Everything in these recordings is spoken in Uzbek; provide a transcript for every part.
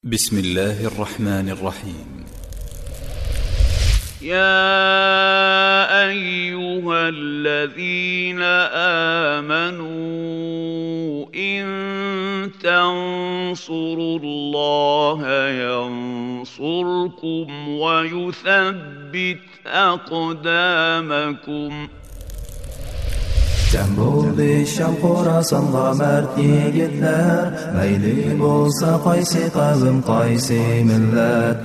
بسم الله الرحمن الرحيم. يا أيها الذين آمنوا إن تنصروا الله ينصركم ويثبت أقدامكم. Cem bo'ldi Sham Xorasonga mard yigitlar, mayli bo'lsa qaysi qavm qaysi millat,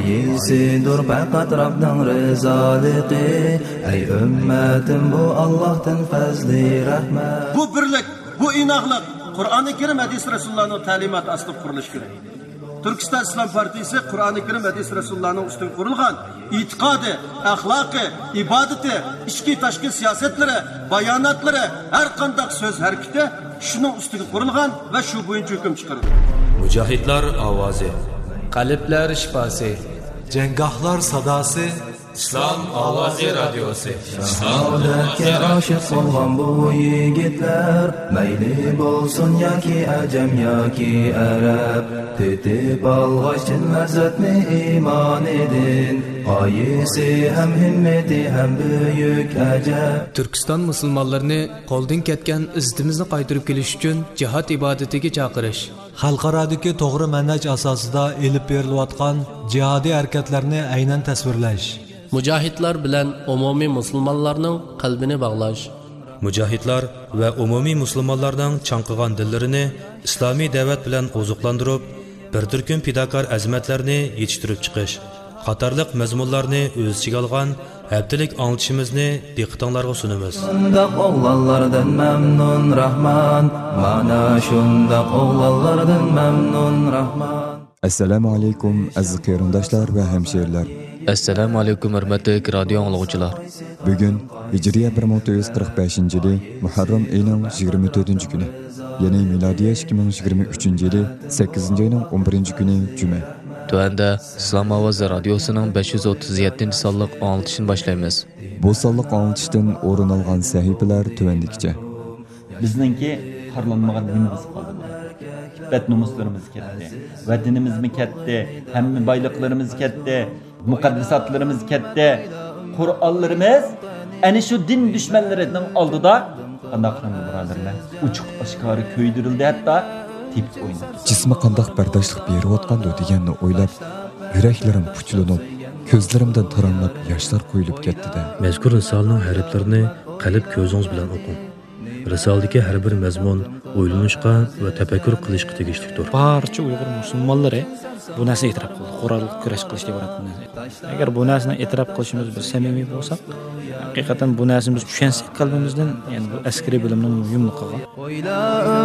qaysidir faqat Rabbning rizoligi. Ey ummatim, bu Allohdan fazli rahmat. Bu birlik, bu inoqlik Qur'oni Karim hadis Rasulullohning ta'limoti asli qurilishi kerak. Turkiston Islom partiyasi Qur'oni Karim hadis Rasulullohning ustidan qurilgan e'tiqodi, axloqi, ibodati, ichki tashqi siyosatlari, bayonotlari, har qanday so'z harakati shuning ustiga qurilgan va shu bo'yicha hukm chiqarilgan. Mujohidlar ovozi, qalblar shifosi, janggohlar sadosi, Islom ovozi radiosi. Saodatga oshiq bo'lgan bu yigitlar, mayli bo'lsin yoki ajam yoki arab, tetib olg'achin lazzatni iymon edin, qaysi ham himmati ham buyuk ajab. Turkiston musulmonlarini qo'ldan ketgan izzatimizni qaytarib kelish uchun jihad ibodatiga chaqirish, xalqarodagi to'g'ri manhaj asosida elib berilayotgan jihodiy harakatlarni aynan tasvirlash, mujohidlar bilan umumiy musulmonlarning qalbini bog'lash, mujohidlar va umumiy musulmonlarning chanqigan dillarini islomiy da'vat bilan oziqlantirib, bir turkum fidokor azmatlarni yetishtirib chiqish qatorliq mazmunlarni o'z ichiga olgan haftalik anglitishimizni diqqatingizga sunamiz. Shundoq o'g'lonlardan mamnun Rahman, mana shundoq o'g'lonlardan mamnun Rahman. Assalomu alaykum aziz qarindoshlar va hamshirlar. Assalomu alaykum hurmatli radio anglag'uvchilar. Bugun Hijriya 1445-yili Muharram oyining 24-kuni, ya'ni milodiy 2023-yili 8-oyning 11-kuni juma. Tuanda Islom ovozi radiosining 537-sonliq anglitishini boshlaymiz. Bu sonliq anglitishdan o'rin olgan sahifalar tuvandikicha. Bizningki qarlanmagan dinimiz qoldi. Betnomuslarımız ketdi, vatanimiz mi ketdi, hamma boyliqlarimiz ketdi, muqaddasatlarimiz ketdi. Qur'onlarimiz ana shu din dushmanlarining oldida qanday qilindi birodarlar? Uchuq oshkori ko'ydirildi, hatto tip o'ynadi. Jismi qanday bardoshlik berayotgandi deganni o'ylab, yuraklarim puchlanib, ko'zlarimdan taranlab yoshlar qo'yilib ketdi-da. Mazkur risolaning harflarini qalb ko'zingiz bilan o'qing. Risoladagi har bir mazmun o'ylanishga va tafakkur qilishga tegishlidir. Barcha Uyg'ur musulmonlari bu narsani e'tirof qildi. Qur'onlik kurash qilish deb o'rgatdi. Agar bu narsani e'tirof qilishimiz biz samimiy bo'lsak, haqiqatan bu narsani biz tushunsak qalbimizdan, ya'ni bu askariy bilimning muhimligi qolgan. Oyla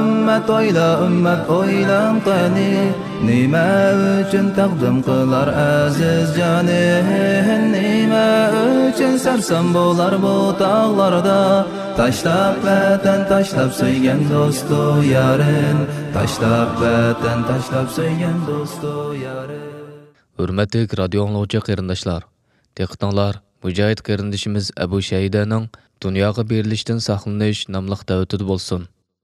ummat oylan qani, nima uchun taqdim qilar aziz jonim, nima uchun sarson bo'lar bu tog'larda, tashlab vatan tashlab so'ygan do'stu yarin, tashlab vatan tashlab so'ygan do'stu yarin. Hurmatli radio anglag'uvchi qarindoshlar, diqqatinglar mujohid qarindishimiz Abu Shaydaning dunyoga berilishdan saqlanish nomli davatida bo'lsin.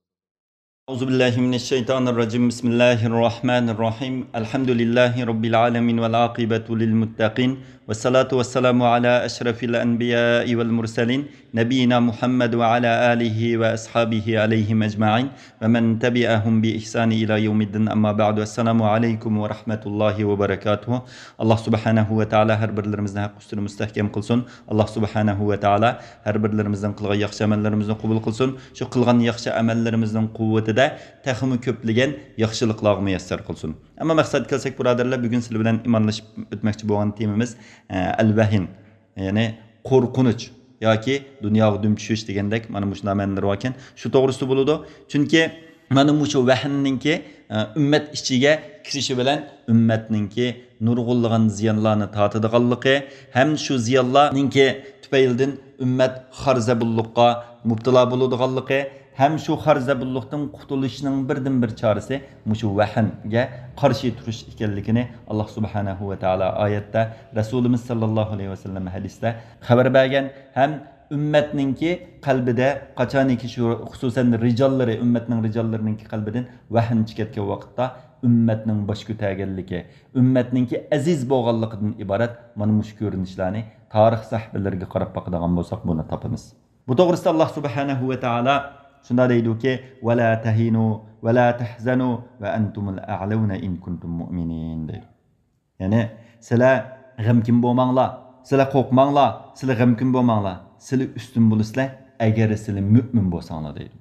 Euzubillahimineşşeytanirracim. Bismillahirrahmanirrahim. Elhamdülillahi Rabbil alemin vel akibetu lil muttaqin. Ve salatu ve selamu ala eşrefil enbiyai vel murselin. Nebiyina Muhammed ve ala alihi ve ashabihi aleyhim ecma'in. Ve men tebi'ahum bi ihsani ila yevmiddin. Amma ba'du. Esselamu aleykum ve rahmetullahi ve berekatuhu. Allah subhanahu ve ta'ala her birlerimizden hak üstünü müstehkem kılsın. Allah subhanahu ve ta'ala her birlerimizden kılgan yakşı amellerimizden kubul kılsın. Şu kılgan yakşı amellerimizden kuvveti texmi ko'pligan yaxshiliklarga muyassar qilsin. Ammo maqsad kelsak birodarlar, bugun sizlar bilan imonlashib o'tmoqchi bo'lgan temamiz al-vahin, ya'ni qo'rqinch yoki dunyoga dum tushish degandek mana shu ma'nolar ekan. Shu to'g'risida bo'ladi. Chunki mana shu vahinningki ummat ichiga kirishi bilan ummatningki nurg'unlagan ziyonlarni tatadiganligi ham shu ziyonlarningki tufaylidan ummat xarzabulluqqa mubtalo bo'ladiganligi hem şu xarzabulluqdan qutulishning birdan bir chorasi mushu vahinga qarshi turish ekanligini Allah subhanahu va taolo oyatda, Rasulimiz sallallohu alayhi vasallam hadisda xabar bergan. Hem ümmetninki qalbida qachoniki shu xususan rijallari, ummatning rijallarining qalbidan vahin chiqayotgan vaqtda ümmetning bosh ko'targanligi, ummatningki aziz bo'lganligidan iborat mana bu ko'rinishlarni tarix sahifalariga qarab boqadigan bo'lsak buni topamiz. Bu to'g'risida Alloh subhanahu va taolo shunda deydiki: "Va la tahinu va la tahzanu va antumul a'launa in kuntum mu'minin." deydi. Ya'ni sizlar g'amkin bo'lmanglar, sizlar qo'rqmanglar, sizlar g'amkin bo'lmanglar, sizlar ustun bo'lasizlar agar sizlar mu'min bo'lsanglar deydi.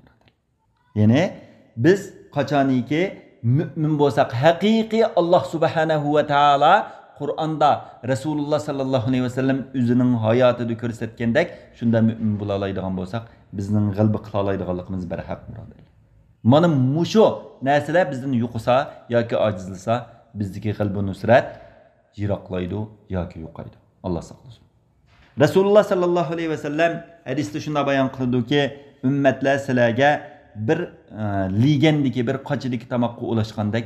Ya'ni biz qachoniki mu'min bo'lsak, haqiqiy Alloh subhanahu va taolo Qur'onda Rasululloh sallallohu alayhi vasallam o'zining hayotida ko'rsatgandek shunda mu'min bo'la oladigan bo'lsak, bizning g'alba qila oladiganligimiz barhaq birodar. Mana mushu narsalar bizdan yo'qsa yoki ojizlasa, bizdagi g'alba nusrat yiroqlaydi yoki yo'qaydi. Alloh saqlasin. Rasululloh sallallohu alayhi vasallam hadisda shunda bayon qildiki, ummatlar sizlarga bir ligandagi bir qochidagi tamoqqa ulashgandek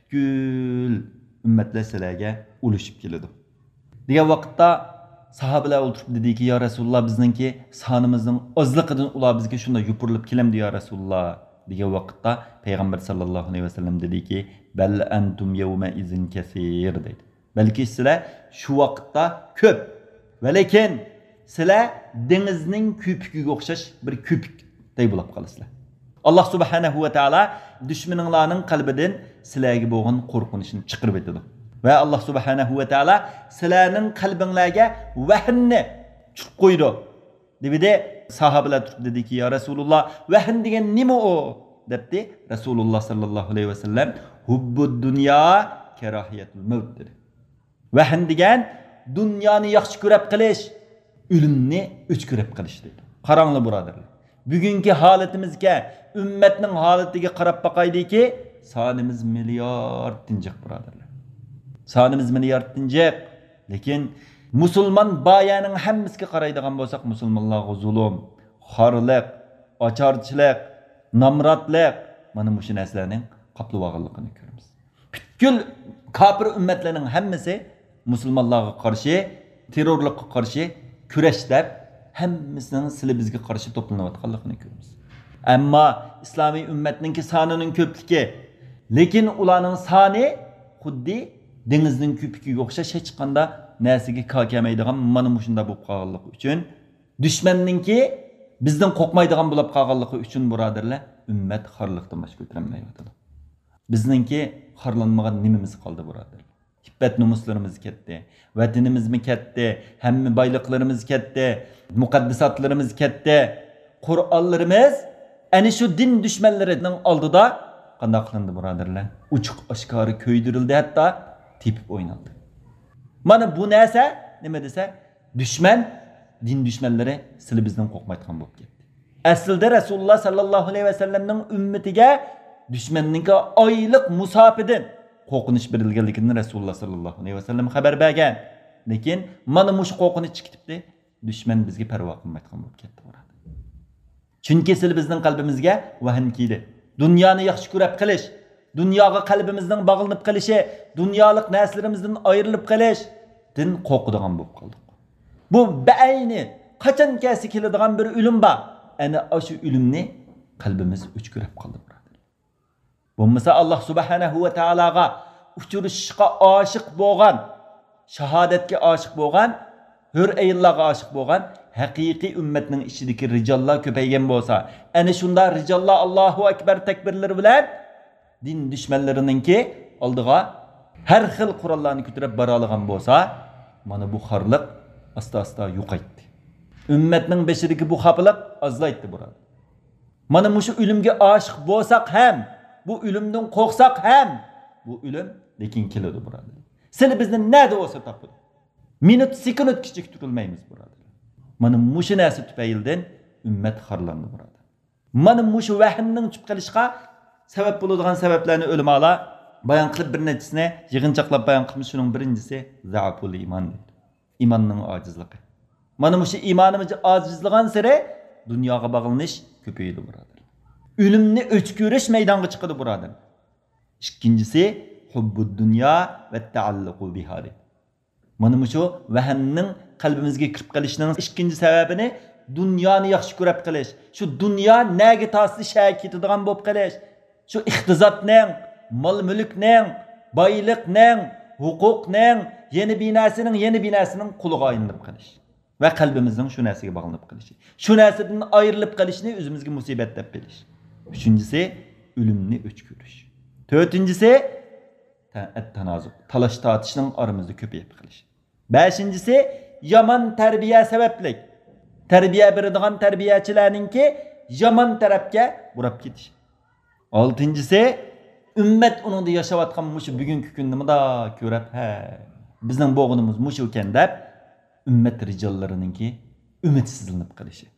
butkul ummatlar sizlarga ulashib keladi. Degan vaqtda sahobalar o'tirib dediki: "Ya Rasululloh, bizningki sonimizning ozliqidan ular bizga shunda yupurilib kelamdi ya Rasululloh." Degan vaqtda payg'ambar sallallohu alayhi vasallam dediki: "Bal antum yawma izin kaseer" dedi. Balki sizlar shu vaqtda ko'p, va lekin sizlar dengizning ko'pigiga o'xshash bir ko'pikday bo'lib qolasizlar. Allah subhanahu va taala dushmaninglarning qalbidan sizlarga bo'lgan qo'rqinishni chiqarib etadi. Va Allah subhanahu va taala sizlarning qalbinglarga vahnni chiqib qo'ydi. Debide sahabalar turib dediki: "Ya Rasululloh, vahn degan nima o?" debdi. Rasululloh sallallohu alayhi vasallam hubbud dunya karahiyatul maut dedi. Vahn degan dunyoni yaxshi ko'rib qilish, o'limni o'chkirib qilish dedi. Qaranglar birodarlar. Bugungi holatimizga, ummatning holatiga qarab baqaydiki, sonimiz milliard tinjiq birodarlar. Sonimiz milliard tinjiq. Lekin musulmon bayaning hammasiga qaraydigan bo'lsak, musulmonlarga zulm, xorliq, ocharchilik, namratlik, mana bu narsalarning qaplab olganligini ko'ramiz. Butkul kofir ummatlarning hammasi musulmonlarga qarshi, terrorlikqa qarshi kurashlab hammasining sizlar bizga qarshi to'planayotganligini ko'ramiz. Ammo islomiy ummatning sonining ko'pligi, lekin ularning soni xuddi dengizning ko'pigiga o'xshash hech qanday narsaga kelmaydigan mana shunda bo'lib qolganligi uchun, dushmanningki bizdan qo'rqmaydigan bo'lib qolganligi uchun birodarlar, ummat xorliqdan bosh ko'tarmayapti. Bizningki xorlanmagan nimamiz qoldi birodarlar? İffet numuslarımız ketdi, vatanimiz mi ketdi, hamma boyliqlarimiz ketdi, muqaddisatlarimiz ketdi. Qur'onlarimiz ana shu din dushmanlarining oldida qanday qilindi birodarlar? Uchiq oshkori ko'ydirildi, hatto tepib o'ynaldi. Mana bu narsa nima desa, dushman, din dushmanlari sizlar bizdan qo'rqmaydigan bo'lib ketdi. Aslida Rasululloh sallallohu alayhi vasallamning ummatiga dushmanning oylik musofidan qo'rqinish berilganligini Rasululloh sallallohu alayhi vasallam xabar bergan. Lekin mana mush qo'rqinish chiqibdi, dushman bizga parvo qilmaydigan bo'lib ketdi. Chunki sizlar bizning qalbimizga vahn keldi. Dunyoni yaxshi ko'rib qilish, dunyoga qalbimizning bog'lanib qilishi, dunyolik narsalarımizdan ayrilib qilishdan qo'rqadigan bo'lib qoldik. Bu ba'ayni qachon kelsa keladigan bir o'lim bor. Ana o'sha o'limni qalbimiz o'chkirib qoldi. Bo'lmasa Allah subhanahu va taolaga uchrashishga oshiq bo'lgan, shahodatga oshiq bo'lgan, hur ayollarga oshiq bo'lgan haqiqiy ummatning ichidagi rijollar ko'paygan bo'lsa, ana shunda rijollar Allohu akbar takbirlari bilan din dushmanlarininki oldiga har xil qurollarni ko'tarib bora olgan bo'lsa, mana bu xorliq asta-asta yo'qaydi. Ummatning beshidagi bu xapliq azlaydi biroq. Mana shu o'limga oshiq bo'lsak ham, bu o'limdan qo'rqsak ham, bu o'lim lekin keladi biroq. Seni bizni nada bo'lsa topadi. Minut, sekund kichik turilmaymiz biroq. Mana shu narsa tufaylidan ummat xorlandi biroq. Mana shu vahnning chiqib qilishga sabab bo'ladigan sabablarni ulamolar bayon qilib bir nechasini yig'inchoqlab bayon qilmish. Shuning birinchisi za'ful iymon. İmanning ojizligi. Mana shu iymonimiz ojizlagan sari dunyoga bog'lanish ko'paydi biroq. Ölümni öçkürüş meydanga çıkıdı buradan. İkincisi hubbud dünya ve taalluqu biha. Mana şu vahanning qalbimizga kirib qolishning ikkinchi sababini dunyoni yaxshi ko'rib qilish. Shu dunyo nega tasli shay ketadigan bo'lib qolish. Shu iqtizodning, mal mülkning, boyliqning, huquqning, yeni binasining quliga aylanib qolish va qalbimizning shu narsaga bog'lanib qolishi. Shu narsadan ayrilib qolishni o'zimizga musibat deb bilish. Üçüncüsü ölümni öçkürüş. Dördüncüsü tanazuq. Talaş tartışının aramızda köpeyip qilish. Beşincisi yaman terbiye sebeplik. Terbiye beradigan terbiyeçilerinki yaman tarafga burab ketish. Altıncısı ümmet onunda yaşayotgan mushu bugungi kunni da ko'rib, bizning bo'g'inimiz mushu ekan deb ümmet rijollarininki umitsizlanib qilishi.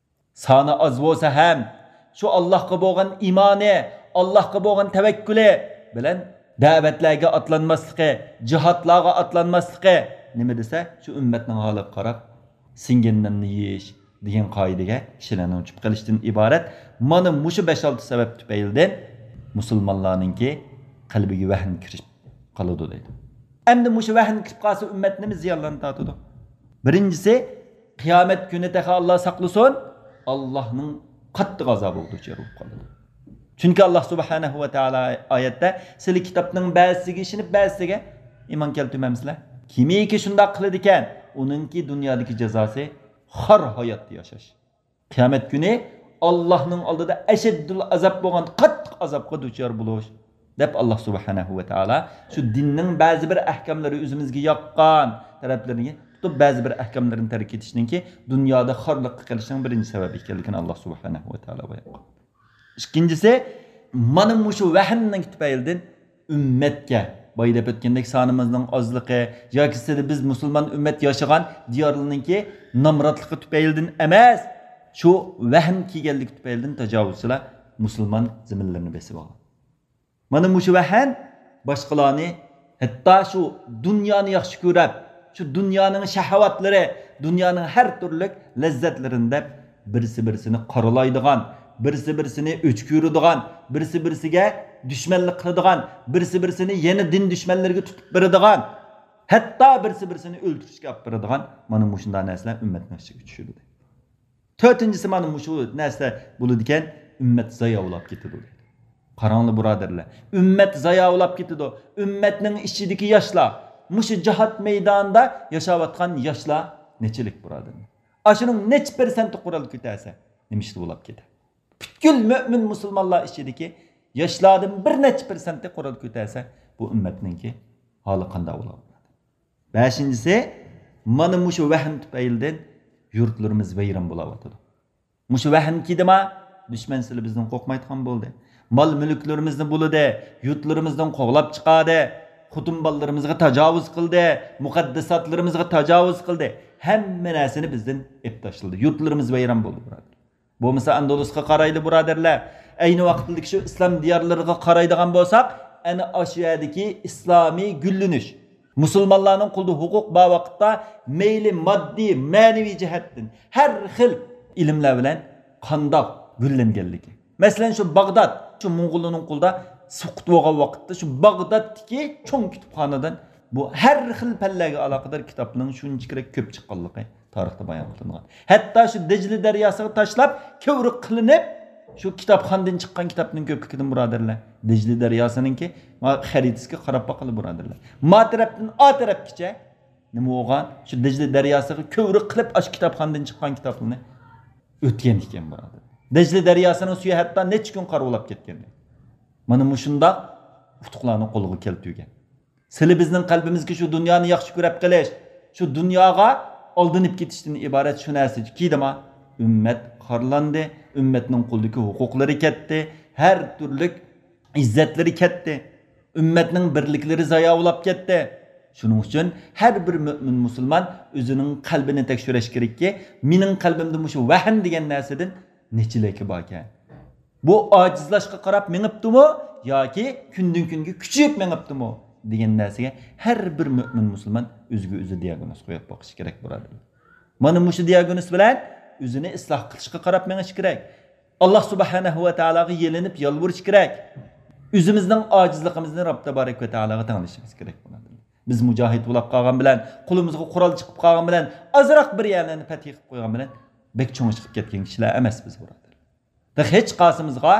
Sani az bo'lsa ham şu Allah'a bo'lgan imoni, Allah'a bo'lgan tevekkülü bilen da'vatlarga atlanmaslığı, cihatlarga atlanmaslığı nima desa, şu ümmetning holiga qarab singendanni yeyish degan qoidaga kishilarni uchib qilishdan iborat. Mana mushu 5-6 sabab tufaylidan musulmonlarningki qalbiga vahn kirib qoladi deydi. Endi mushu vahn kirib qolsa ummat nima ziyonlarni tortadi? Birinchisi qiyomat kuni taqa Alloh saqlasin, Allohning qattiq azobi duchor bo'lib qoladi. Chunki Alloh subhanahu va taolo oyatda sizlar kitobning ba'zisiga ishinib, ba'zisiga iymon keltirmamsizlar. Kimiki shunday qiladi ekan, uningki dunyodagi jazosi xor hayotda yashash. Qiyomat kuni Allohning oldida ashaddul azob bo'lgan qattiq azobga duchor bo'lish deb Alloh subhanahu va taolo shu dinning ba'zi bir ahkomlari o'zimizga yoqqan taraflarini tutib ba'zi bir ahkomlarni tark etishninki dunyoda xorliqqa qilishning birinchi sababi ekanligini Alloh subhanahu va taolo bayon. İkincisi, mana mushu vahnning tufaylidan ummatga boydab o'tgandek sonimizning ozligi yoki sizda biz musulmon ummat yashagan diyorlarningki nomrodligi tufaylidan emas, shu vahn kelganligi tufaylidan tajovuzchilar musulmon zaminlarini besib olgan. Mana mushu vahn boshqalarni hatto shu dunyoni yaxshi ko'rib, shu dunyoning shahovatlari, dunyoning har turli lazzatlarini deb birisi-birisini qoralaydigan, birisi-birisini o'chkiradigan, birisi-birisiga dushmanlik qiladigan, birisi-birisini yana din dushmanlariga tutib beradigan, hatto birisi-birisini o'ldirishga olib beradigan mana shunday narsalar ummatning ichiga tushadi. To'rtinchisi mana shu narsa bo'ladi ekan, ummat zayovolab ketadi. Qaranglar birodarlar, ummat zayovolab ketadi. Ummatning ichidagi yoshlar, mushu jihad maydonida yashayotgan yoshlar nechilik birodarlar? Ashuning nech persenti qural ko'tarsa, nima ish bo'lib ketadi? Butkul mo'min musulmonlar ichidagi yoshlardan bir necha persenti qural ko'tarsa, bu ummatningki holi qanday bo'ladi? Beshinchisi, mana mushu vahn tufaylidan yurtlarimiz vayron bo'layotdi. Mushu vahn kidima dushman sizlar bizdan qo'rqmaydigan bo'ldi. Mal mulklarimizni bo'ladi, yurtlarimizdan qo'g'lab chiqadi, xotin bolalarimizga tajovuz qildi, muqaddasatlarimizga tajovuz qildi. Hamma narsani bizdan ep tashladi. Yurtlarimiz vayron bo'ldi, birodar. Bo'lmasa Andalusga qaraydi, birodarlar. Ayni vaqtdagi shu islom diyorlariga qaraydigan bo'lsak, ana o'sha yerdagi islomiy gullanish, musulmonlarning qo'lida huquq ba vaqtda meyli moddiy, ma'naviy jihatdan har xil ilmlar bilan qandoq gullanganligi. Masalan, shu Bag'dod, shu Mo'g'ullarning qo'lida suqut bo'lgan vaqtda shu Bag'doddagi cho'ng kutubxonadan bu har xil pallaga aloqador kitobning shunchalik ko'p chiqqanligi tarixda bayon qilingan. Hatto shu Dijli daryosiga tashlab, ko'vrik qilinib, shu kitobxondan chiqqan kitobning ko'pligidan birodarlar. Dijli daryosiningki xaritasiga qarab boqili birodarlar. Ma tarafdan o tarafgacha nima bo'lgan? Shu Dijli daryosiga ko'vrik qilib, ash kitobxondan chiqqan kitobni o'tgan ekan birodar. Dijli daryosining suvi hatto necha kun qarolab ketgan. Mana shundoq utuqlarni qo'lga keltirgan. Sizlar bizning qalbimizga shu dunyoni yaxshi ko'rib qilish, shu dunyoga oldinib ketishdan iborat shu narsa keydimi? Ummat qorlandi, ummatning qo'ldagi huquqlari ketdi, har turli izzatlari ketdi, ummatning birliklari zayovolab ketdi. Shuning uchun har bir mu'min musulmon o'zining qalbini tekshirish kerakki, mening qalbimda shu vahn degan narsadan nechilaki bor ekan. Bu ojizlashga qarab mengibdimi yoki kundan kunga kuchayib mengibdimi degan narsaga har bir mu'min musulmon o'ziga o'zi diagnoz qo'yib boqish kerak bo'ladi. Mana shu diagnoz bilan o'zini isloh qilishga qarab menish kerak. Alloh subhanahu va taologa yelinib yolvurish kerak. O'zimizning ojizligimizni Robb tabarak va taologa tanishimiz kerak bo'ladi. Biz mujohid bo'lib qolgan bilan, qo'limizga qurol chiqib qolgan bilan, azroq bir yerlarni fath qilib qo'ygan bilan bek cho'ng chiqib ketgan kishilar emas biz birodar. Da hech qasimizga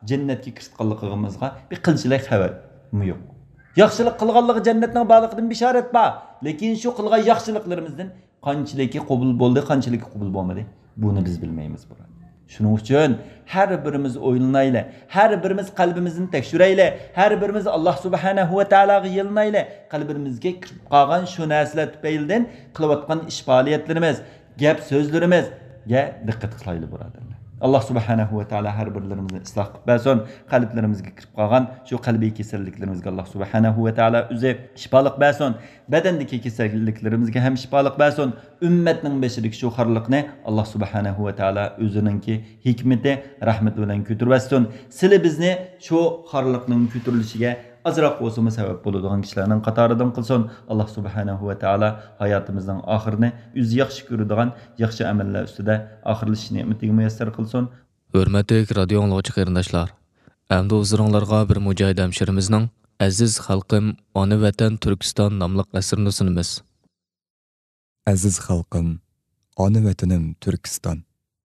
jannatga kiritganligimizga bir qilchilik xabarmi yo'q. Yaxshilik qilganligi jannatning borligidan bishorat bor, lekin shu qilgan yaxshiliklarimizdan qanchiligi qabul bo'ldi, qanchiligi qabul bo'lmadi, buni biz bilmaymiz bu. Shuning uchun har birimiz o'ylanaylik, har birimiz qalbimizni tekshiraylik, har birimiz Alloh subhanahu va taologa yalınaylik. Qalbimizga kirib qolgan shu narsalar tufaylidan qilayotgan ish faoliyatlarimiz, gap so'zlarimizga diqqat qilaylik birodarlar. Allah subhanahu va taolo har birlarimizni isloh qilib bersin. Qalblarimizga kirib qolgan shu qalbiy kasalliklarimizga Allah subhanahu va taolo o'zi shifolik bersin. Badandagi kasalliklarimizga ham shifolik bersin. Ummatning bashidagi shu xorliqni Allah subhanahu va taolo o'zininki hikmati, rahmati bilan ko'tarib bersin. Sizlar bizni shu xorliqning ko'tarilishiga azroq bo'lsa sabab bo'ladigan kishilarning qatoridan qilsin. Alloh subhanahu va taolo hayotimizning oxirini o'zi yaxshi ko'radigan yaxshi amallar ustida oxirlash ne'matiga muyassar qilsin. Hurmatli radio anglag'uchi qarindoshlar, endi o'zlaringlarga bir mujohid hamshirimizning Aziz xalqim, ona vatan Turkiston nomli asrini sunamiz. Aziz xalqim, ona vatanim Turkiston.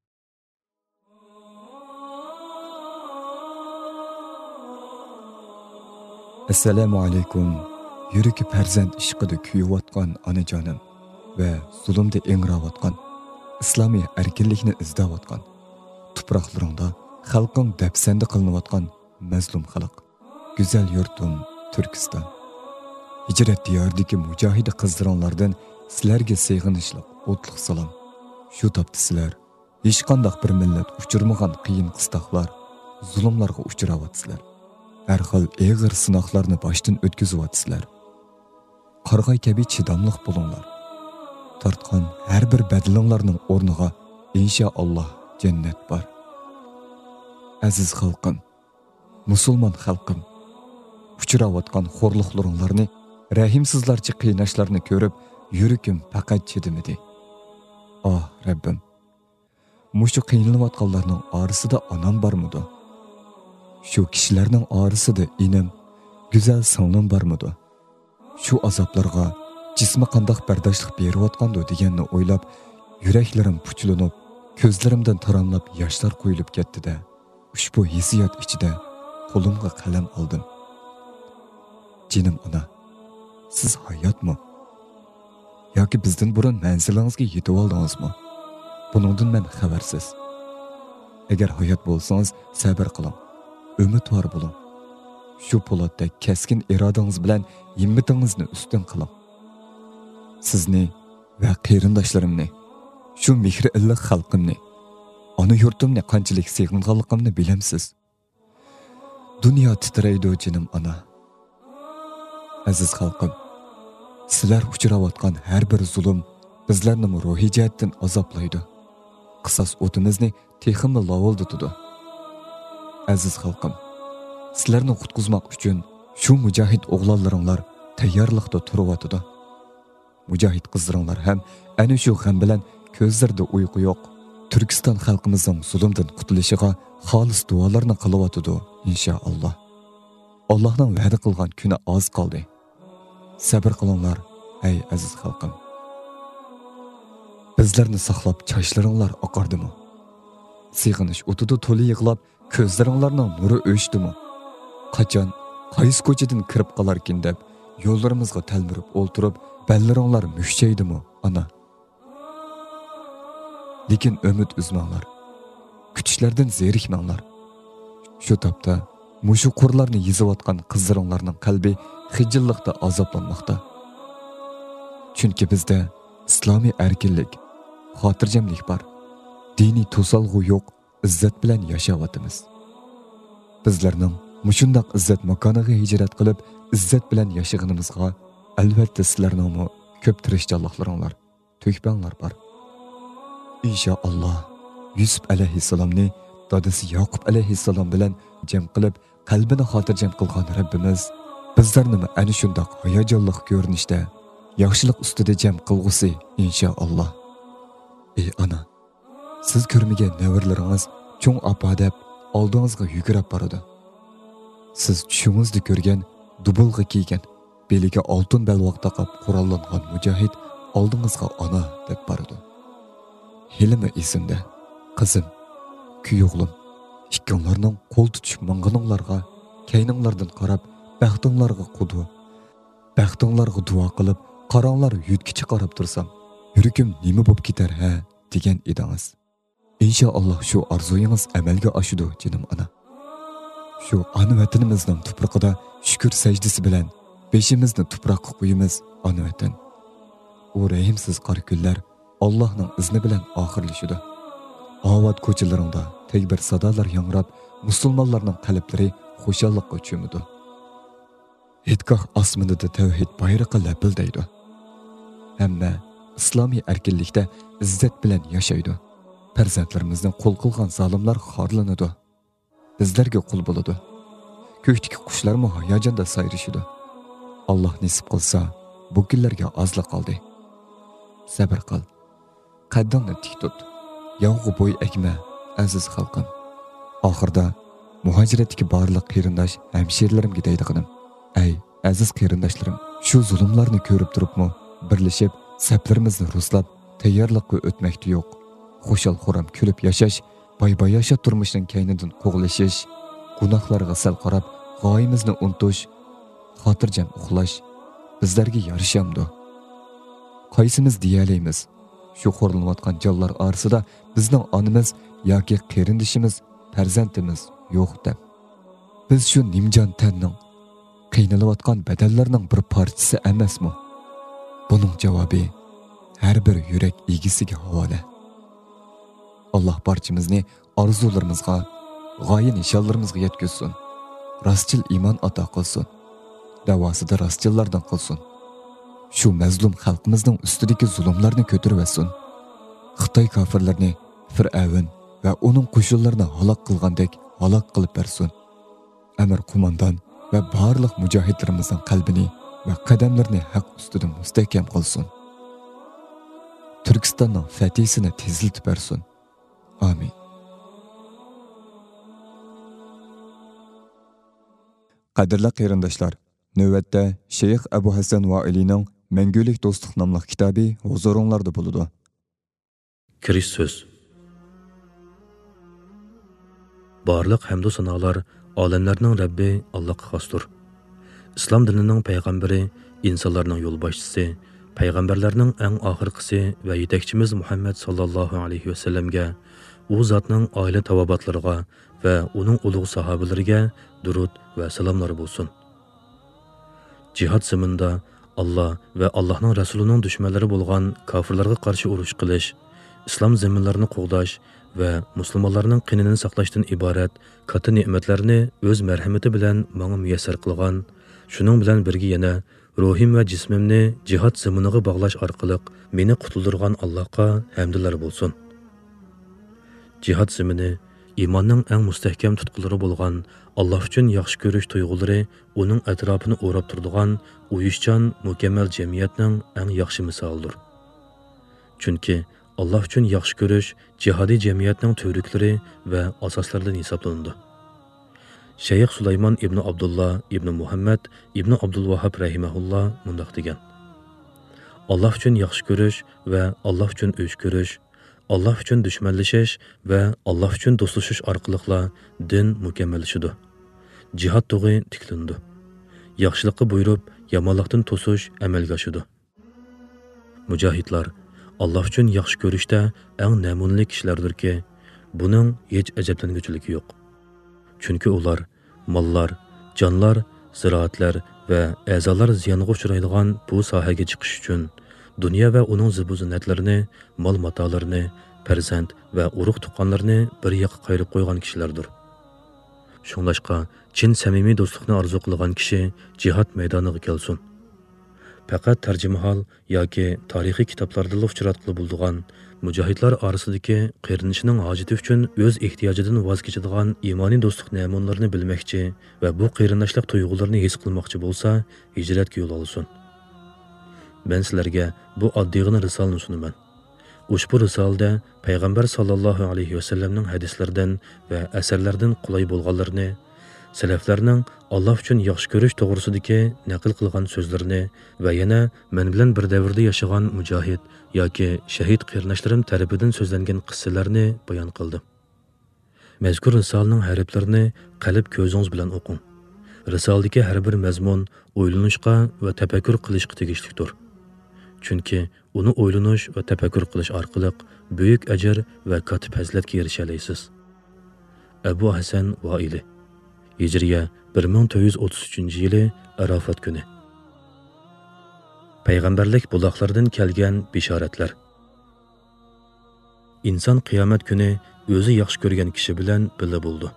Assalamu alaykum. Yuragi farzand ishqida kuyayotgan onajonim va zulmda engravotgan, islomiy erkinlikni izlayotgan, tuproqlaringda xalqing dafsanda qilinayotgan mazlum xalq. Güzel yurtum Turkiston. Hijrat diyordagi mujohid qizlaringlardan sizlarga sig'inishliq o'tliq salom. Shu topda sizlar hech qanday bir millat uchirmagan qiyin qistoqlar, zulmlarga uchrayapsizlar. Her xil ağır sınaqlarını baştan ötküzüvatsizlar. Qarg'ay kabi chidamliq bo'linglar. Tartqan her bir badilinglarning o'rniga inshaalloh jannat bor. Aziz xalqim, musulmon xalqim, uchrayotgan xo'rliqlaringlarni, rahimsizlarcha qiynashlarni ko'rib, yuragim faqat chidamadi. Oh Rabbim, mushu qiynalıyotganlarning orasida onam bormidi? Şu kişilerinin ağrısıda inim, güzel sığınım barmıdı? Şu azaplarga cismi qandaq bardaşlıq beriyotqandı deganni o'ylab, yuraklarım puchlanib, ko'zlarimdan taranlab yoshlar qo'yilib ketdi-da. Ushbu hissiyot ichida qo'limga qalam oldim. Jinim ona, siz hayotmi? Yoki bizdan burun manzilingizga yetib oldingizmi? Buningdan men xabarsiz. Agar hayot bo'lsangiz, sabr qiling. Umidvor bo'ling. Shu po'latda keskin irodangiz bilan himmatingizni ustun qiling. Sizni va qarindoshlarimni, shu mehri illiq xalqimni, ona yurtimni qanchalik sevganligimni bilamsiz. Dunyo titraydi jinim ona. Aziz xalqim, sizlar uchrayotgan har bir zulm bizlarni ruhiy jihatdan azoblaydi. Qisos o'timizni teximni lovoldatadi. Aziz xalqim, sizlarni qutqizmoq uchun shu mujohid o'g'lonlaringlar tayyorlikda turibdi. Mujohid qizlaringlar ham ana shu g'am bilan ko'zlarida uyqu yo'q. Turkiston xalqimizning zulmdan qutulishiga xolis duolarni qilyapti inshaalloh. Allohning va'da qilgan kuni oz qoldi. Sabr qilinglar ey aziz xalqim. Bizlarni saqlab chochlaringlar oqardimi? Sig'inish o'tida to'li yig'lab ko'zlaringlarning nuri o'chdimi? Qachon, qaysi ko'chadan kirib qolarkin deb yo'llarimizga talmirib o'ltirib, ballaringlar mushchaydimi, ana? Lekin umid uzmanglar. Kutishlardan zerikmanglar. Shu topda mushu qurlarni yizayotgan qizlaringlarning qalbi xijillikda azoblanmoqda. Chunki bizda islomiy erkinlik, xotirjamlik bor. Diniy to'salg'u yo'q. İzzet bilen yaşayotimiz. Bizlerning mushundaq izzat makoniga hijrat qilib, izzat bilan yashag'inimizga albatta sizlarning ko'p tirishchanliklaringlar, to'kbanglar bor. İnşallah Yusuf alayhissalomni dadasi Yaqub alayhissalom bilan jam qilib, qalbini xotirjam qilgan Rabbimiz bizlarni ana shundaq hayajonli ko'rinishda yaxshilik ustida jam qilg'usi inshaalloh. Ey ana, siz ko'rmagan nevarlaringiz cho'ng apa deb oldingizga yugurib boradi. Siz tushingizda ko'rgan dubulg'a kiygan, beliga oltin balvoq taqib qurollangan mujohid oldingizga ona deb boradi. Hilmi esimda, qizim, kuyug'lim, ikkinlarning qo'l tutishib minganinglarga, keyninglardan qarab, baxtinglarga qudu. Baxtinglarga duo qilib, qaranglar yutkichi qarab tursam, yuragim nima bo'lib ketar ha degan edingiz. İnşallah şu arzuyunuz amalga oshidi, jinim ana. Şu ana vatanimizning tuprog'ida shukr sajdasi bilan beshimizni tuproqqa qo'yimiz, ana vatan. U rahimsiz qor kunlar Allohning izni bilan oxirlashidi. Avad ko'chalaringda takbir sadolar yangrab, musulmonlarning qalblari xushalliqqa cho'midi. Hitgoh osmonida tavhid bayrog'i lapildaydi. Hamma islomiy erkinlikda izzat bilan yashaydi. Farzandlarimizning qo'l qilgan zolimlar xorlanadi. Bizlarga qul bo'ladi. Ko'kdagi qushlar mo hayajonda sayrishidi. Alloh nasib qilsa, bu kunlarga ozla qoldi. Sabr qil. Qaddingni tik tut. Yog'u bo'y ekma, aziz xalqim. Oxirda muhojiratdagi barliq qarindosh hamshirlarimga deydiganim: "Ey aziz qarindoshlarim, shu zulmlarni ko'rib turibmi, birlashib saflarimizni ruslab tayyorlikqa o'tmakda yo'q. Xo'shal xuram kulib yashash, boy-boy yashab turmushning kaynidan qo'g'lishish, gunohlarga sal qarab, g'oyimizni unutish, xotirjam uxlash bizlarga yarishamdi. Qaysimiz deyalaymiz? Shu xo'rlanayotgan jonlar orasida bizning onamiz yoki qarindishimiz, farzandimiz yo'q deb. Biz shu nimjon tanning qiynalayotgan badallarning bir parchasi emasmi? Buning javobi har bir yurak egisiga havola. Allah barchamizni orzularimizga, g'oya nishonlarimizga yetkazsin. Rostchil iymon ato qilsin. Davosida rostchillardan qilsin. Shu mazlum xalqimizning ustidagi zulmlarni ko'tarib olsin. Xitoy kofirlarini Fir'avn va uning qo'shinlarini halok qilgandek halok qilib bersin. Amir qo'mondan va barliq mujohidlarimizning qalbini va qadamlarini haq ustida mustahkam qilsin. Turkistonning fatisini tezlitib bersin. Amin. Qadrli qarindoshlar, navbatda Sheyx Abu Hasan Vailining Mangulik do'stlik nomli kitobi huzuringlarda bo'ladi. Kirish so'z. Barliq hamd sanolar olamlarning Rabbi Allohga xosdir. Islom dinining payg'ambari, insonlarning yo'lboshchisi, payg'ambarlarning eng oxirgisi va yetakchimiz Muhammad sallallohu alayhi va sallamga, u zotning oila tavobatlariga va uning ulug' sahobalariga durud va salomlar bo'lsin. Jihad zaminda Allah va Allohning rasulining dushmanlari bo'lgan kofirlarga qarshi urush qilish, islom zaminlarini qo'g'dash va musulmonlarning qinini saqlashdan iborat katta ne'matlarni o'z marhamati bilan menga muyassar qilgan, shuning bilan birga yana ruhim va jismimni jihad zaminiga bog'lash orqali meni qutuldirgan Allohga hamdlar bo'lsin. Jihad zamini iymonning eng mustahkam tutqulari bo'lgan, Alloh uchun yaxshi ko'rish tuyg'ulari uning atrofini o'rab turadigan uyushchan, mukammal jamiyatning eng yaxshi misolidir. Chunki Alloh uchun yaxshi ko'rish jihodiy jamiyatning turiklari va asoslaridan hisoblanadi. Shayx Sulaymon ibn Abdullah ibn Muhammad ibn Abdul Vahhab rahimahulloh mundaq degan: Alloh uchun yaxshi ko'rish va Alloh uchun o'ch ko'rish, Alloh uchun dushmanlashish va Alloh uchun do'stlashish orqali din mukammallashadi. Jihad tug'i tiklandi. Yaxshilikqa buyurib, yomonlikdan to'sish amalga oshadi. Mujohidlar Alloh uchun yaxshi ko'rishda eng namunali kishilardirki, buning hech ajablanguchiligi yo'q. Chunki ular mollar, jonlar, ziroatlar va a'zolar ziyonga uchraydigan bu sohaga chiqish uchun dunyo va uning zibu-zinatlarini, mol-matolarini, farzand va urug' tuqqanlarini bir yoqqa qayrib qo'ygan kishilardir. Shunglashqa chin samimiy do'stlikni orzu qilgan kishi jihad maydoniga kelsin. Faqat tarjimahol yoki tarixiy kitoblarda uchratqili bo'lgan mujohidlar orasidagi qarinishining hojati uchun o'z ehtiyojidan voz kechadigan iymoniy do'stlik namunlarini bilmoqchi va bu qarindoshlik tuyg'ularini his qilmoqchi bo'lsa, hijratga yo'l olsin. Ben sizlarga bu oddiygina risolani sunaman. Ushbu risolada payg'ambar sallallohu alayhi va sallamning hadislaridan va asarlaridan qulay bo'lganlarini, salaflarning Alloh uchun yaxshi ko'rish to'g'risidagi naql qilgan so'zlarini va yana men bilan bir davrda yashagan mujohid yoki shahid qarindoshlarim tarafidan so'zlangan qissalarni bayon qildim. Mazkur risolening harflarini qalb ko'zingiz bilan o'qing. Risoladagi har bir mazmun o'ylanishga va tafakkur qilishga tegishlidir. Chunki uni o'ylanish va tafakkur qilish orqali buyuk ajr va katta fazilatga erisha olasiz. Abu Hasan Voili Hijriya 1433-yili Arafat kuni. Payg'ambarlik buloqlaridan kelgan bishoratlar. İnson qiyomat kuni o'zi yaxshi ko'rgan kishi bilan birga bo'ldi.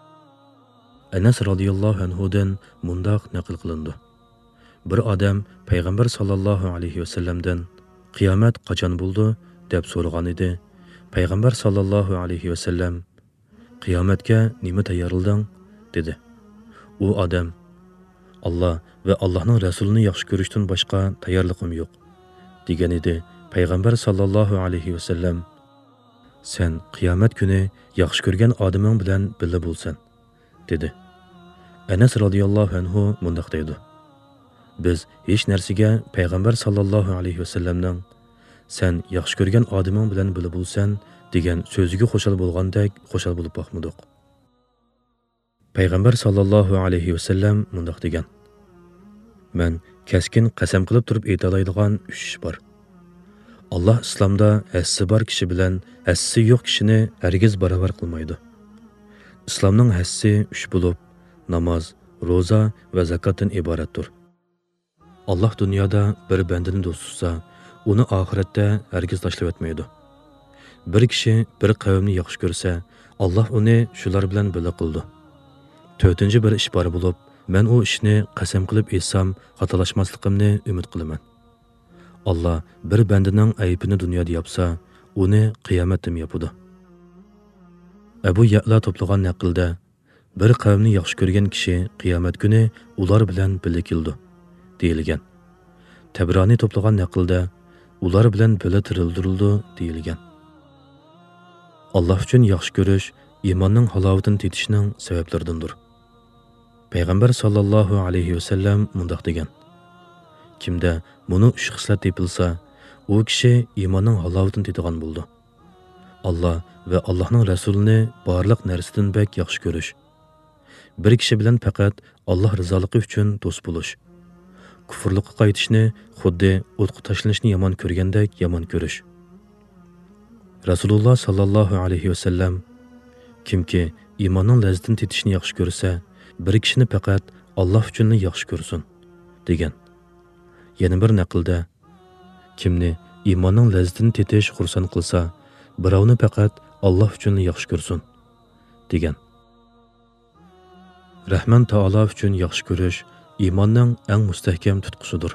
Anas radhiyallohu anhudan mundaq naql qilindi. Bir odam payg'ambar sallallohu alayhi vasallamdan qiyomat qachon bo'ldi deb so'ragan edi. Payg'ambar sallallohu alayhi vasallam qiyomatga nima tayyorlading dedi. U odam Allah va Allohning rasulini yaxshi ko'rishdan boshqa tayyorligim yo'q degan edi. Payg'ambar sallallohu alayhi vasallam sen qiyomat kuni yaxshi ko'rgan odaming bilan birga bo'lsan dedi. Anas radhiyallohu anhu mundaq deydi. Biz hech narsaga payg'ambar sallallohu alayhi vasallamning sen yaxshi ko'rgan odaming bilan birga bo'lsan degan so'ziga qo'shil bo'lgandek qo'shil bo'lib boqmadik. Payg'ambar sallallohu alayhi vasallam mundaq degan. Men keskin qasam qilib turib aytoladigan 3 ish bor. Allah islomda hassi bor kishi bilan hassi yo'q kishini hargiz barobar qilmaydi. Islomning hassi 3 bo'lib, namoz, roza va zakotdan iboratdir. Allah dunyoda bir bandani do'st tutsa, uni oxiratda hargiz tashlab o'tmaydi. Bir kishi bir qavmni yaxshi ko'rsa, Allah uni shular bilan birga qildi. 4-chi bir ish bor bo'lib, men u ishni qasam qilib aytsam, xatolashmasligimni umid qilaman. Allah bir bandaning aybini dunyoda yapsa, uni qiyomatda yapadi. Abu Ya'la to'plagan naqlda bir qavmni yaxshi ko'rgan kishi qiyomat kuni ular bilan birga keldi deyilgan. Tabrani to'plagan naqlda ular bilan birga tirildirildi deyilgan. Allah uchun yaxshi ko'rish iymonning halovatini tetishning sabablaridandir. Payg'ambar sallallohu alayhi vasallam mundaq degan. Kimda buni 3 xislat tepilsa, u kishi iymonning halovatini tetigan bo'ldi. Allah va Allohning rasulini barliq narsadan bak yaxshi ko'rish. Bir kishi bilan faqat Allah rizoligi uchun do'st bo'lish. Kufrlikqa qaytishni xuddi o'tqa tashlanishni yomon ko'rgandek yomon ko'rish. Rasululloh sallallohu alayhi vasallam kimki iymonning lazzatini tetishni yaxshi ko'rsa, bir kishini faqat Allah uchun yaxshi ko'rsin degan. Yana bir naqlda kimni iymonning lazzatini tetish xursand qilsa, birovni faqat Allah uchun yaxshi ko'rsin degan. Rahman Taolo uchun yaxshi ko'rish iymonning eng mustahkam tutqusidir.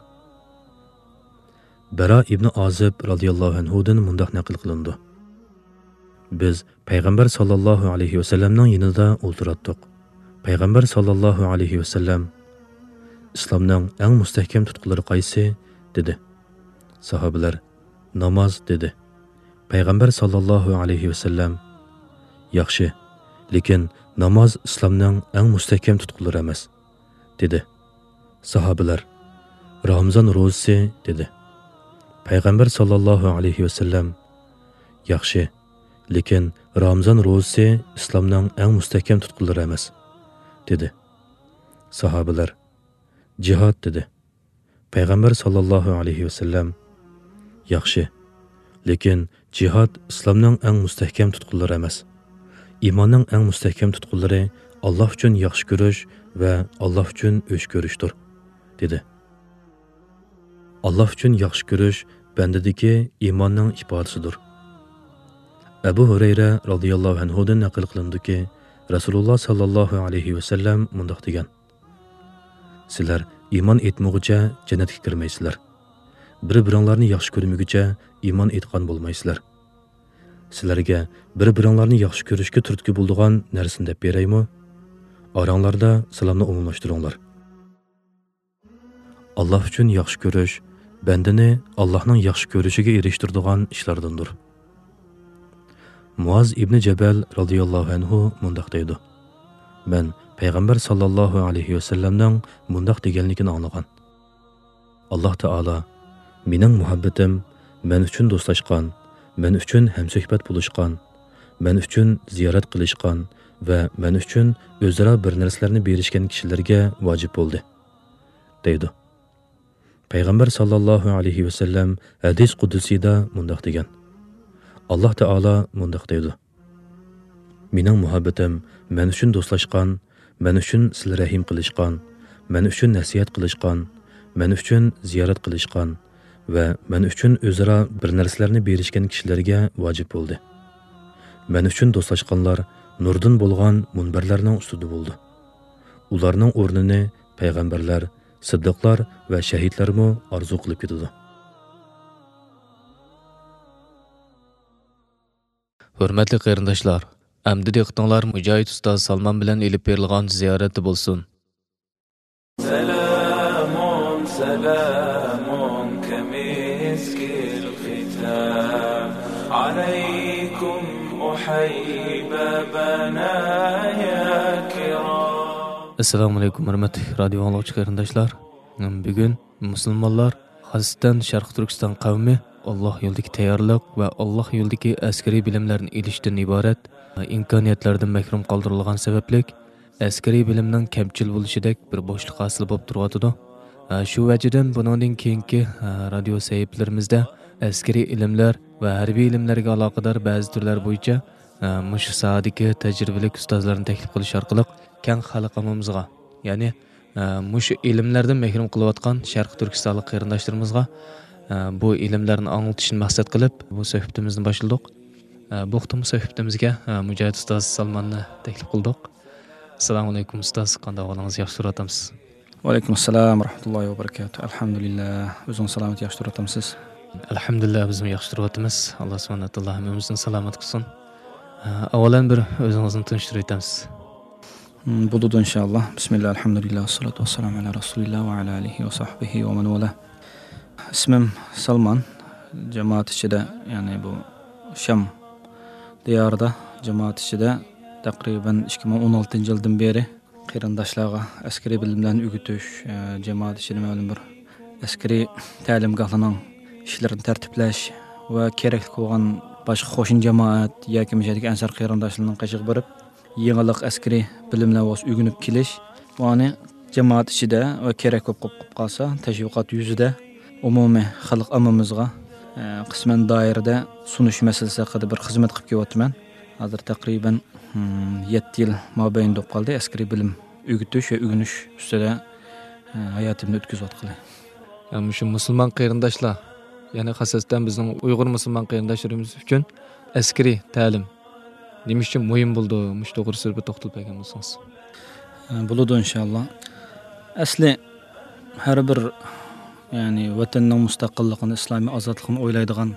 Bara ibn Azib radhiyallohu anhu dan mundaq naql qilindi. Biz payg'ambar sallallohu alayhi vasallamning yonida o'ltiratdik. Payg'ambar sallallohu alayhi vasallam islomning eng mustahkam tutqulari qaysi dedi. Sahobalar namoz dedi. Payg'ambar sallallohu alayhi vasallam yaxshi, lekin namoz islomning eng mustahkam tutqulari emas dedi. Sahobalar Ramazon ro'zasi dedi. Payg'ambar sallallohu alayhi vasallam yaxshi, lekin Ramazon ro'zasi islomning eng mustahkam tutqulari emas dedi. Sahobalar jihad dedi. Payg'ambar sallallohu alayhi vasallam yaxshi, lekin jihad islomning eng mustahkam tutqulari emas. Iymonning eng mustahkam tutqulari Allah uchun yaxshi ko'rish va Allah uchun o'ch ko'rishdir dedi. Allah uchun yaxshi ko'rish bandadagi iymonning ifodasidir. Abu Hurayra radhiyallohu anhu dan naql qilindiki, Rasululloh sallallohu alayhi vasallam mundaq degan. Sizlar iymon etmoqcha jannatga kirmaysizlar. Bir-biringlarni yaxshi ko'rmaguncha iymon etgan bo'lmaysizlar. Sizlarga bir-biringlarni yaxshi ko'rishga turtki bo'ladigan narsani deb beraymi? Oranglarda salomni umumlashtiringlar. Allah uchun yaxshi ko'rish bandani Allohning yaxshi ko'rishiga erishtiradigan ishlardandir. Muaz ibn Jabal radhiyallohu anhu mundaq deydi. Men payg'ambar sallallohu alayhi vasallamning mundaq deganligini anglagan. Alloh taolo mening muhabbatim men uchun do'stlashgan, men uchun hamsuhbat bo'lishgan, men uchun ziyorat qilishgan va men uchun o'zaro bir narsalarni berishgan kishilarga vojib bo'ldi, deydi. Payg'ambar sallallohu alayhi vasallam hadis qudusiyda mundaq degan. Alloh taolo mundaq deydi: Mening muhabbatim men uchun do'stlashgan, men uchun sil rahim qilishgan, men uchun nasihat qilishgan, men uchun ziyorat qilishgan va men uchun o'zaro bir narsalarni berishgan kishilarga vojib bo'ldi. Men uchun do'stlashganlar nurdan bo'lgan munbarlarning ustida bo'ldi. Ularning o'rnini payg'ambarlar, siddiqlar va shahidlarmo orzu qilib ketdi. Hurmatli qarindoshlar, amdi diqqatinglar Mujohid ustoz Salmon bilan elib berilgan ziyorati bo'lsin. Salamun salamun kamiskil khitam alaykum uhaybana ya kiram. Assalomu alaykum hurmatli radio anglag'uchi qarindoshlar. Bugun musulmonlar, xosatan Sharq Turkiston qavmi Allah yo'lidagi tayyorlik va Allah yo'lidagi askariy bilimlarni elishdan iborat imkoniyatlardan mahrum qoldirilgan sababli askariy bilimning kamchil bo'lishidek bir bo'shliq hosil bo'lib turibdi. Shu vajidan buningdan keyingi radio sahifalarimizda askariy ilmlar va harbiy ilmlarga aloqador ba'zi turlar bo'yicha mush sohadagi tajribali ustozlarni taklif qilish orqali keng xalq omamizga, ya'ni mush ilmlardan mahrum qilayotgan Sharq Turkistonlik qarindoshlarimizga bu ilmlarni anglitishni maqsad qilib bu suhbatimizni boshladik. Bu vaqtda suhbatimizga Mujohid ustoz Salmonni taklif qildik. Assalomu alaykum ustoz, qanday ahvolingiz, yaxshi turyapmisiz? Va alaykum assalom va rahmatullohi va barakatuh. Alhamdulillah, o'zingiz salomat, yaxshi turyapmisiz? Alhamdulillah, biz yaxshi turyapmiz. Alloh subhanahu va taolo hammamizni salomat qilsin. Avvalan bir o'zingizni tanishtirib o'tamiz. Bo'ladi inshaalloh. Bismillah, alhamdulillah, wassalatu wassalamu ala rasulillah va ala alihi va sahbihi va man wala. İsmim Salman. Cemaat içinde, yani bu Şam diyarda cemaat içinde takriben 2016 yıldan beri qarindoshlarga askeri bilimlerini öğütüş, cemaat içinde ma'lum bir askeri ta'limgohlarning ishlarini tartiblash va kerakli bo'lgan boshqa qo'shin jamoat yoki mishadagi ansar qarindoshlarning qashiq berib, yangilik askeri bilimlarga o'rganib kelish, buni cemaat içinde va kerak bo'lib qolsa, tashviqot yuzida umumiy xalq omamizga qisman doirada sunish masalasi haqida bir xizmat qilib kelyapman. Hozir taqriban 7 yil mobaynida qoldi askariy bilim o'rgatish va o'rganish ustida hayotimni o'tkazyapman. Yani şu musulmon qarindoshlar, ya'ni xosatan bizning Uyg'ur musulmon qarindoshlarimiz uchun askariy ta'lim nima uchun muhim bo'ldi? Mush to'g'risida bir to'xtalib bergan bo'lsangiz. Bo'ladi inshaalloh. Asli har bir yani vatanning mustaqilligini, islomiy ozodligini o'ylaydigan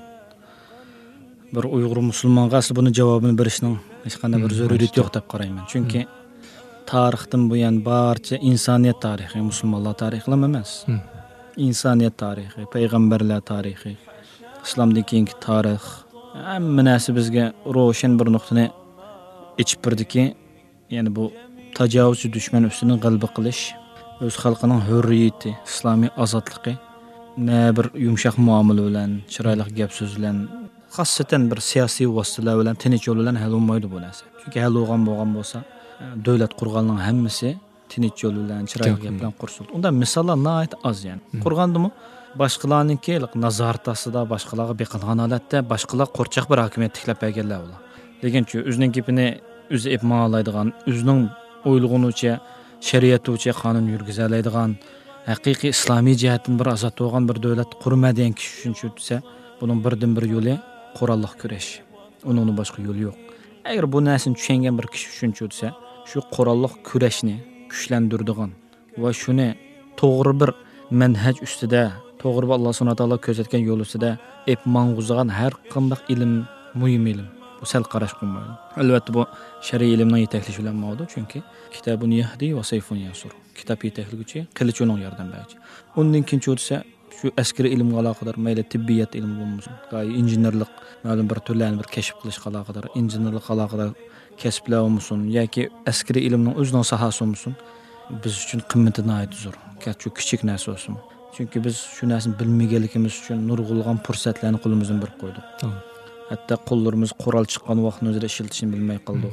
bir Uyg'ur musulmonga asli buni javobini berishning hech qanday bir zaruriyati yo'q deb qarayman. Chunki tarixdan bu yani barcha insoniyat tarixi, musulmonlar tarixi emas. İnsaniyat tarixi, payg'ambarlar tarixi, islomdan keyingi tarix, hamma narsa bizga ro'shan bir nuqtani ichib birdiki, ya'ni bu tajovuzchi dushman ustidan g'alaba qilish, o'z xalqining hurriyati, islomiy ozodligi, ne bir yumshoq muomala bilan, chiroyli gap so'z bilan, xosatan bir siyosiy vositalar bilan, tinch yo'l bilan hal bo'lmaydi bu narsa. Chunki hal bo'lgan bo'lsa, davlat qurganning hammasi tinch yo'l bilan, chiroyli gap bilan qursuldi. Unda misollar nihoyat oz yani. Qurgandimi boshqalarningki nazorat ostida, boshqalarga beqilgan holatda, boshqalar qo'rchoq bir hokimiyat tiklab berganlar ular. Lekin-chi o'zining gapini o'zi epmolaydigan, o'zining o'ylug'unicha, shariatuvchi qonun yurgizalaydigan, haqiqiy islomiy jihatdan bir azod bo'lgan bir davlat qurmagan kishi uchun desa, buning birdan bir yo'li qurolliq kurash. Uning boshqa yo'li yo'q. Agar bu narsani tushungan bir kishi uchun desa, shu qurolliq kurashni kuchlantiradigan va shuni to'g'ri bir manhaj ustida, to'g'ri bir Alloh subhanahu va taolo ko'rsatgan yo'l ustida mang'uzgan har qanday ilm muhim ilm. Bu sal qarash qilmaydi. Albatta bu shariy ilmning yetaklishi bilan mavzu, chunki kitobun yahdi va sayfun yansur. Kitob yetakligüchi, qilich uning yordam beruvchi. Undan keyin o'tsa shu askari ilmga aloqador, mayli tibbiyot ilmi bo'lmasin, injenerlik, ma'lum bir turlarni bir kashf qilishga aloqador, injenerlik aloqador kasblar bo'lmasin yoki askari ilmning o'zining sohasi bo'lmasin, biz uchun qimmati nihoyat zo'r. Katta kichik narsa bo'lsin. Chunki biz shu narsani bilmaganligimiz uchun nurg'ulg'an fursatlarni qo'limizdan bir qo'ydik. Hatta qo'llarimiz qurol chiqqan vaqtni o'zida ishlatishni bilmay qoldik.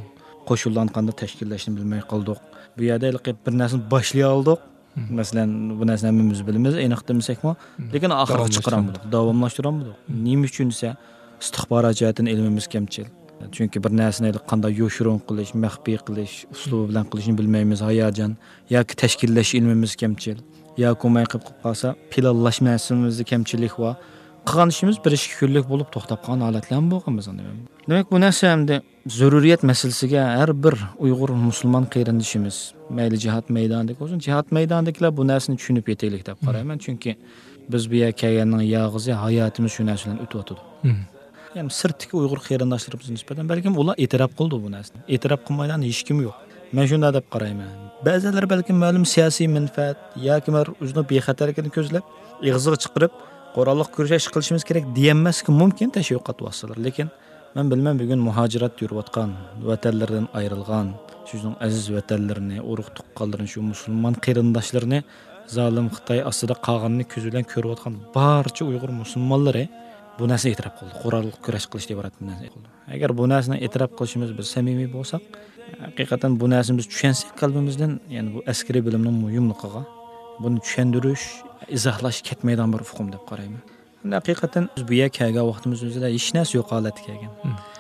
qo'shullanqanda tashkillashni bilmay qoldik. Bu yerda bir narsani boshlay oldik. Masalan, bu narsani hammamiz bilamiz, aniq demasakmi, lekin oxiriga chiqaramiz, davomlashtiramiz. Nima uchun esa istixborot jihatdan ilmimiz kamchil. Chunki bir narsani qanday yo'shirun qilish, maxfiy qilish, uslubi bilan qilishni bilmaymiz, hayajon yoki tashkillash ilmimiz kamchil. Yoki qo'may qilib qolsa, planlashmasimizda kamchilik va qilgan ishimiz 1-2 kunlik bo'lib to'xtab qolgan holatlar bo'lgan bizning. Demak, bu narsa hamda zaruriyat masalasiga har bir Uyg'ur musulmon qarindishimiz, mayli jihad maydonidagi bo'lsin, jihad maydonidagilar bu narsani tushunib yetaylik deb qarayman, chunki biz bu yerga kelganning yog'izi hayotimiz shu narsa bilan o'tib o'tadi. Yani sirtdagi Uyg'ur qarindoshlarimiz nisbatan balkim ular e'tirof qildi bu narsani. E'tirof qilmaydan hech kim yo'q. Men shunday deb qarayman. Ba'zilar balkim ma'lum siyosiy manfaat yoki o'zini bexatarligini ko'zlab, ig'ziga chiqirib, qurolliq kurash qilishimiz kerak deyanmaski mumkin tashviqot vositalar. Lekin men bilmam, bugun muhojirat yurayotgan, vatanlardan ayrilgan, shuningdek aziz vatanlarini, urug' tuqqanlarini, shu musulmon qarindoshlarini zolim Xitoy ostida qolganini ko'z bilan ko'rayotgan barcha Uyg'ur musulmonlari bu narsani e'tirof qildi. Qurolliq kurash qilish deb aytib qildi. Agar bu narsani e'tirof qilishimiz biz samimiy bo'lsak, haqiqatan bu narsani biz tushunsak qalbimizdan, ya'ni bu askariy bilimning muhimligiga buni tushundirish, izohlash ketmaydigan bir fuqum deb qarayman. Haqiqatan biz bu yerga kelgan vaqtimiz o'zida hech narsa yo'q holatga kelgan.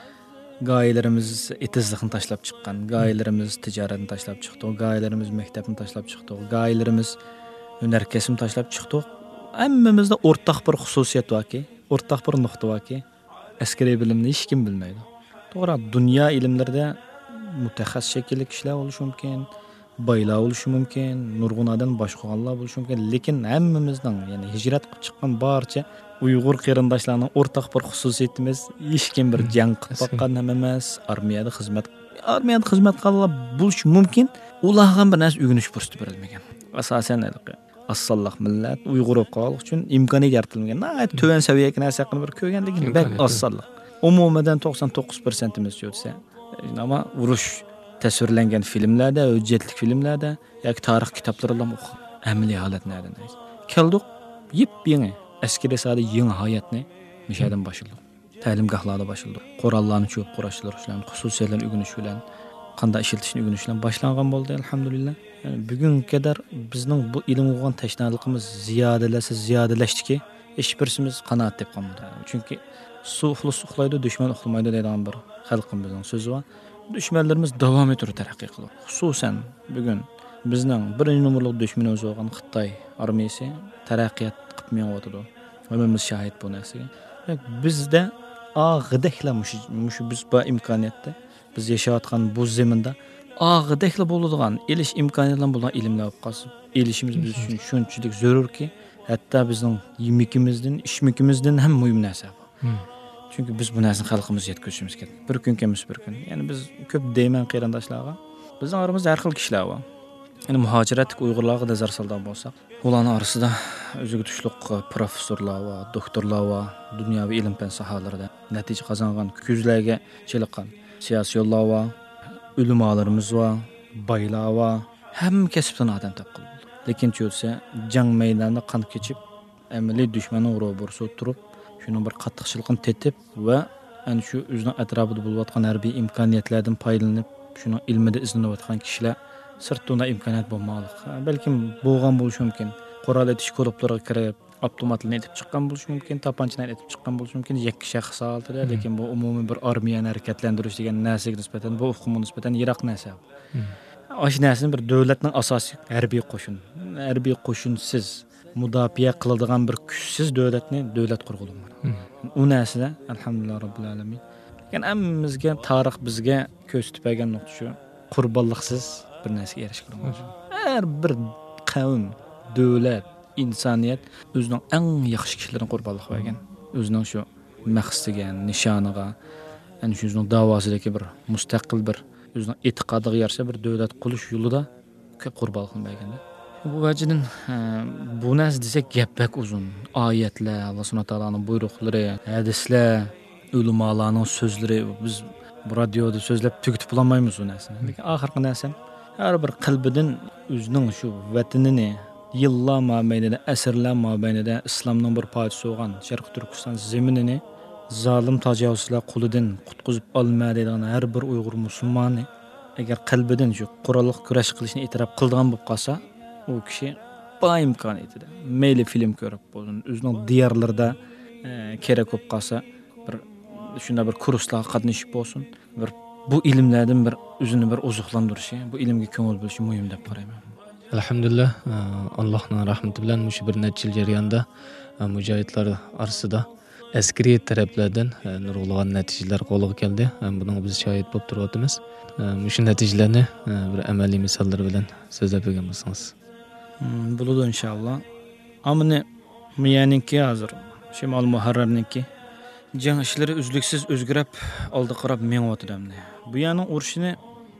G'oyalarimiz etizlikni tashlab chiqqan, g'oyalarimiz tijoratni tashlab chiqdi, g'oyalarimiz maktabni tashlab chiqdi, g'oyalarimiz hunar kasbni tashlab chiqdi. Hammamizda o'rtaq bir xususiyat borki, o'rtaq bir nuqta borki, askariy bilimni hech kim bilmaydi. To'g'ri, dunyo ilmlarida mutaxassis shekilli kishilar bo'lishi mumkin, boylar bo'lishi mumkin, nurg'unadan boshqalar bo'lishi mumkin, lekin hammamizning, ya'ni hijrat qilib chiqqan barcha Uyg'ur qarindoshlarning o'rtaq bir xususiyatimiz hech kim bir jang qilib boqqan emas, armiyada xizmat qilganlar bo'lishi mumkin, ularga bir narsa o'rganish fursati berilmagan. Asosan assalloh millat Uyg'ur qolib uchun imkoniyat yaratilmagan. To'van saviyaga narsa qilib bir ko'rgan, lekin bak assalloh. Umumidan 99%imiz yo'lsa, ama urush tasvirlangan filmlarda, hujjatli filmlarda yoki tarix kitoblarida o'qigan amaliy holatlardan keldik. Yep-yangi askariy sada yangi hayotni mishadan boshildi. Ta'limgohlarda boshildi. Qurollarni cho'p qurashlar, xususiyatlarni o'rganish bilan qanday ishlatishni o'rganish bilan boshlangan bo'ldi, alhamdulillah. Yani bugunga qadar bizning bu ilm o'rgan tashnaligimiz ziyodalashdiki, hech birsimiz qanoat deb qolmadi. Chunki suxlus uxlaydi, dushman uxlamaydi degan bir xalqimizning so'zi bor. Dushmanlarimiz davom etib taraqqiy qildi. Xususan bugun bizning birinchi numurli dushmanimiz bo'lgan Xitoy armiyasi taraqqiyot qilmayotdi. Hammamiz shahid bu narsaga. Bizda og'idaklar mush biz bu imkoniyatda biz yashayotgan bu zaminda og'idaklar bo'ladigan elish imkoniyatlar bilan ilmlar olib qolib, elishimiz biz uchun shunchalik zarurki, hatto bizning yemikimizdan, ishmikimizdan ham muhim narsa bu. Çünkü biz bu narsani xalqimizga yetkazishimiz kerak. Bir kun emas bir kun. Yani biz ko'p deyman qarindoshlarga. Bizning oramizda har xil kishilar bor. Yani muhojirat Uyg'urlarga nazar solgan bo'lsak, ularning orasida o'ziga tushliq professorlar va doktorlar va dunyoviy ilm fan sohalarida natija qozongan, ko'zlarga chiliqqan siyosiyonlar va ulamolarimiz va boylar va hamma kasbdan odam topqildi. Lekin cho'lsa jang maydonida qon kechib, amaliy dushmanning ro'barsida turib, shuni bir qattiqchilikni tetib va ana shu o'zining atrofida bo'layotgan harbiy imkoniyatlardan foydalanib, shuni ilmida izlanayotgan kishilar sirtunda imkoniyat bo'lmoqlik. Balkim bo'lgan bo'lishi mumkin. Qurol etish klublarga kirib, avtomatlarni etib chiqqan bo'lishi mumkin, tapanchalarni etib chiqqan bo'lishi mumkin, yakka shaxs holatida, lekin bu umumiy bir armiyani harakatlantirish degan narsaga nisbatan, bu huquqqa nisbatan yiroq narsa. Osh narsani bir davlatning asosiy harbiy qo'shin. Harbiy qo'shinsiz mudofaa qiladigan bir kuchsiz davlat qurg'ilmaydi. U narsa alhamdulillah robbil alamin. Lekin hammamizga tarix bizga ko'rsatib nuqta shu, qurbonliksiz bir narsaga erishilmaydi. Har bir qavm, davlat, insoniyat o'zining eng yaxshi kishilarini qurbonlik bergan. O'zining shu maqsadiga, nishoniga, ana shu o'zining da'vosidagi bir mustaqil bir o'zining e'tiqodiga yarasha bir davlat qurish yo'lida ko'p qurbonlik bergan. Bu vajdan bu narsa desak gap uzun. Oyatlar, Alloh subhanahu va taoloning buyruqlari, hadislar, ulamolarning so'zlari biz bu radioda so'zlab tugitib bo'lmaymiz bu narsani. Lekin oxirgi narsa har bir qalbidan o'zining shu vatanini yillar mobaynida, asrlar mobaynida islomning bir parchasi bo'lgan Sharq Turkiston zaminini zolim tajovuzlar qo'lidan qutqizib olmaydigan har bir Uyg'ur musulmoni agar qalbidan shu qurolliq kurash qilishni e'tirof qildigan bo'lib qolsa, u kishi imkoniyatida mayli film ko'rib bo'lsin, o'zining diyorlarida kerak bo'lib qolsa, bir shunda bir kurslarga qatnashib bo'lsin, bir bu ilmlardan bir o'zini bir oziqlantirishi, bu ilmga ko'ngil bo'lishi muhim deb qarayman. Alhamdulillah, Allohning rahmati bilan mush bir necha yil jarayonida mujohidlar orasida askariy taraflardan nurg'ulg'an natijalar qo'lga keldi. Buning biz shohid bo'lib turibmiz. Mush natijalarni bir amaliy misollar bilan so'zlab bergan bo'lsangiz. Bo'ladi inshaalloh. Ammo miyaninki hozir Shimol Muharrarniki jang ishlari uzluksiz o'zgarib, oldi qarab mengyotdimdi. Bu yana urushni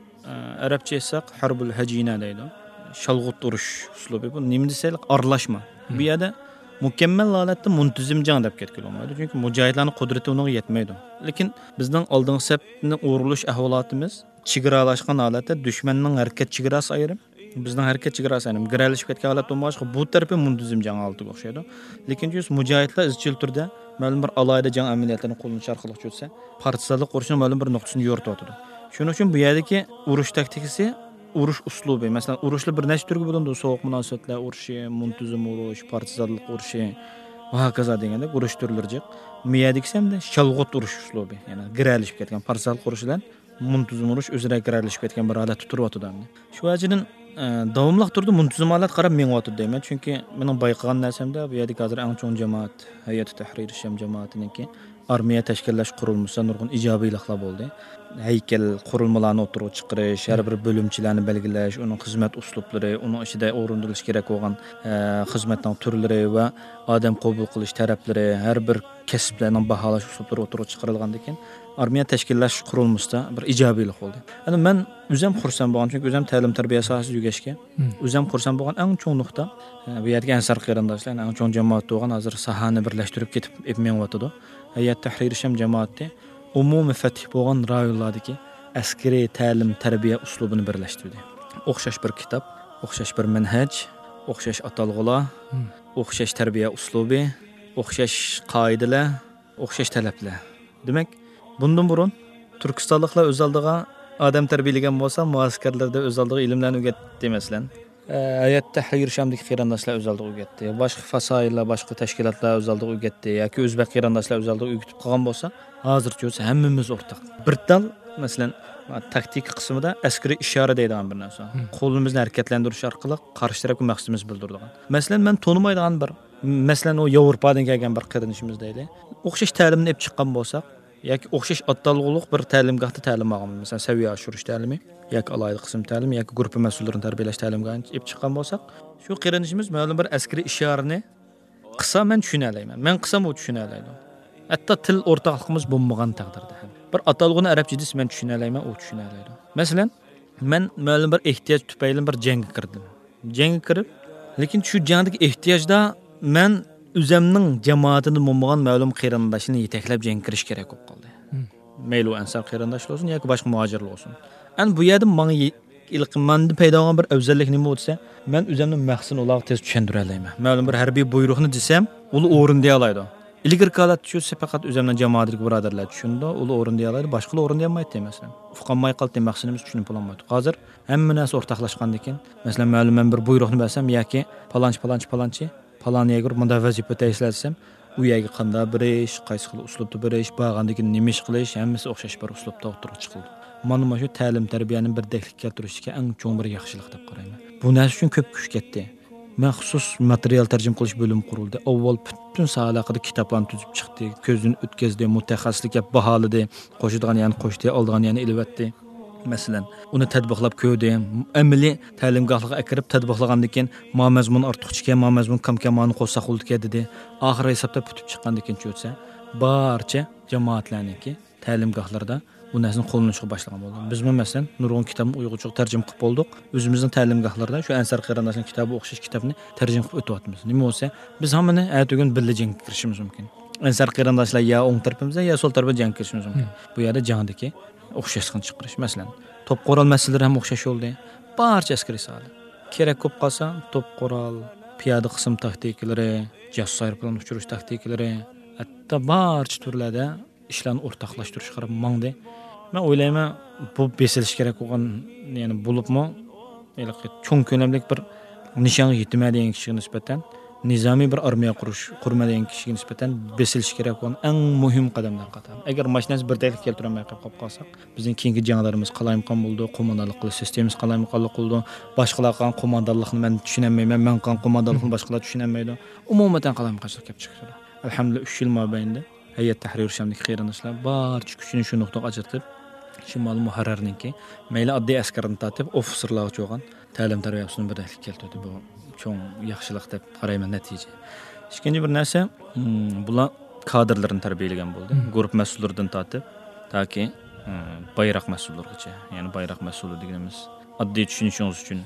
arabcha aytsak harbul hajina deydi. Shalg'ut urush uslubi. Bu nima desaylik aralashma. Bu yerda mukammal holatda muntazam jang deb ketgan olmaydi. Chunki mujohidlarning qudrati unga yetmaydi. Lekin bizning oldingi sapni o'rilish ahvolotimiz chegiralashgan holatda dushmanning harakat chegarasi ayrim, bizning harakat chegarasi ayrim. Giralishib ketgan holat bo'lmag'ach, bu tarafi muntazam jang oldiga o'xshaydi. Lekin mujohidlar izchil turda ma'lum bir alayda jang amaliyotlarini qo'llanish orqali o'tsa, partizanlik urushning ma'lum bir nuqtasini yo'rtadi. Shuning uchun bu yerdagi urush taktikasi, urush uslubi, masalan, urushlar bir nechta turga bo'lindi, sovuq munosabatlar urushi, muntazam urush, partizanlik urushi va hokazo deganda urush turlari. Miyadagi hamda shalg'ut urush uslubi, ya'ni giralishib ketgan partizanlik urushidan muntazam urush o'zaro giralishib ketgan bir holatda turibdi. Shu vajidan davomli turdi muntazam holat qarab mengyotdi deyman. Chunki mening bayqagan narsamda bu yerda hozir eng chong jamoat, Hayat Tahrir Sham jamoatiniki armiya tashkillash qurilmasi nurg'un ijobiyliklar bo'ldi. Haykal qurilmalarni o'tirib chiqarish, har bir bo'limchilarni belgilash, uning xizmat uslublari, uning ichida o'rindirish kerak bo'lgan xizmatning turlari va odam qabul qilish taraflari, har bir kasblarning baholash uslublari o'tirib chiqarilgan ekan. Armiya tashkillash qurilmasida bir ijobiylik bo'ldi. Ana men o'zim xursand bo'lgan, chunki o'zim ta'lim tarbiya sohasida yugashga, o'zim xursand bo'lgan eng chong nuqta bu yerga ansar qarindoshlar, eng chong jamoat bo'lgan hozir sahani birlashtirib ketib mengyotdi. Hayat Tahrir Sham jamoati umumiy fath bo'lgan rayonlardagi askariy ta'lim tarbiya uslubini birlashtirdi. O'xshash bir kitob, o'xshash bir manhaj, o'xshash atalg'ular, o'xshash tarbiya uslubi, o'xshash qoidalar, o'xshash talablar. Demak, bundan burun Turkistonliklar o'z oldiga odam tarbiyalagan bo'lsa, muaskarlarda o'z oldiga ilmlarni o'rgatdi masalan. Hayat Tahrir Shamdagi qarindoshlar o'z oldiga o'rgatdi. Boshqa fasoillar, boshqa tashkilotlar o'z oldiga o'rgatdi yoki o'zbek qarindoshlar o'z oldiga o'rgatib qolgan bo'lsa, hozircha o'zi hammamiz o'rtaq. Bir tal, masalan, taktik qismida askariy ishora deydigan bir narsa. Qo'limizni harakatlantirish orqali qarshi tarafga maqsadimiz bildiradigan. Masalan, men tonimaydigan bir, masalan, o Yevropadan kelgan bir qarindoshimiz deyli. O'xshash ta'limni olib chiqqan bo'lsak, yoki o'xshash atalg'uliq bir ta'limgohda ta'lim olgan, masalan, saviya oshirish ta'limi, yoki alohida qism ta'limi, yoki guruh mas'ullarini tarbiyalash ta'limiga olib chiqqan bo'lsak, shu qarindoshimiz ma'lum bir askariy ishorani qilsa men tushuna olmayman. Men qilsam u tushuna olmaydi. Hatto til o'rtaqligimiz bo'lmagan taqdirda ham. Bir atalg'uni arabcha desa men tushuna olmayman, u tushuna olmaydi. Masalan, men ma'lum bir ehtiyoj tufayli bir jangga kirdim. Jangga kirib, lekin shu jangdagi ehtiyojda men o'zimning jamoatini bo'lmagan ma'lum qarindoshini yetaklab jang kirish kerak bo'lib qoldi. Mayli ansar qarindoshlar bo'lsin yoki boshqa muhojirlar bo'lsin. An bu yerda menga ilqimanda paydo bo'lgan bir afzallik nima bo'lsa, men o'zimning maqsadini ularga tez tushuntira olmayman. Ma'lum bir harbiy buyruqni desam, uni o'rinday oladi. Ilgir holat shu faqat o'zimning jamoatdagi birodarlar tushundi, uni o'rinday oladi, boshqalar o'rinday olmaydi masalan. Uqolmay qoldi, maqsadimiz tushunib bo'lmaydi. Hozir hamma narsa o'rtaqlashgan ekan. Masalan, ma'lum men bir buyruqni bersam yoki palonchi falan yegur bunda vazifa tayinlasam, u yerga qanday birish, qaysi xil uslubda birish, bag'andagi nima ish qilish, hammasi o'xshash bir uslubda o'tirib chiqildi. Mana shu ta'lim tarbiyaning bir deklik keltirishga eng cho'ng bir yaxshilik deb qarayman. Bu narsa uchun ko'p kuch ketdi. Maxsus material tarjima qilish bo'limi qurildi. Avval butun sohalarda kitoblarni tuzib chiqdi, ko'zini o'tkazdi, mutaxassislikka baholadi, qo'shadigan yani qo'shdi, oldigan yani ilvatdi. Masalan, uni tadbiqlab ko'rdi, amaliy ta'limgohlarga akirib tadbiqlagandan keyin mazmun ortiqcha, mazmun kamkamani qo'shsa qoldi dedi. Oxir hisobda putib chiqqandan keyin cho'tsa, barcha jamoatlarniki ta'limgohlarda bu narsani qo'llanishga boshlagan bo'ldi. Biz masalan nurg'un kitobni uyg'urcha tarjima qilib bo'ldik. O'zimizning ta'limgohlarda shu Ansar qarindoshning kitobi o'xshash kitobni tarjima qilib o'tyapmiz. Nima bo'lsa, biz hammani ertaga birga jang kirishimiz mumkin. Ansar qarindoshlar ya o'ng tarafimizda ya so'l tarafga jang kirishimiz mumkin. Bu yerda jangdagi o'xshashlikni chiqarish. Masalan, to'p qurol masalalari ham o'xshash bo'ldi. Barcha askariy sohalar. Kerak ko'p qolsa, to'p qurol, piyoda qism taktikalari, jasoir bilan uchirish taktikalari, hatto barcha turlarda ishlarni o'rtoqlashtirish qarab mangdi. Men o'ylayman, bu besilish kerak bo'lgan, ya'ni bo'libmi, cho'ng ko'lamlik bir nishonga yetmaydigan kishiga nisbatan nizomiy bir armiya qurmagan kishiga nisbatan besilish kerak bo'lgan eng muhim qadamlar qatori. Agar mashinasi birdaylik keltirolmay qolib qolsak, bizning keyingi janglarimiz qalayimqon bo'ldi, qo'mondonlik qilish sistemamiz qalayimqonlik qildi. Boshqalar qilgan qo'mondonlikni men tushunmayman, men qilgan qo'mondonlikni boshqalar tushunmaydi. Umuman qalayimqonchilik kelib chiqdi. Alhamdulillah 3 yil mobaynida Hayat Tahrir Shamdagi qirinishlar barcha kuchini shu nuqtaga ajratib, Shimol Muharrarniki mayli oddiy askarni tatib, ofitserlarga bo'lgan ta'lim tarbiyasini birdaylik keltirdi. Bu cho'ng yaxshilik deb qarayman natija. Ikkinchi bir narsa, bular kadrlarni tarbiyalagan bo'ldi. Guruh mas'ullaridan tatib, toki bayroq mas'ullarigacha, ya'ni bayroq mas'uli deganimiz oddiy tushunishingiz uchun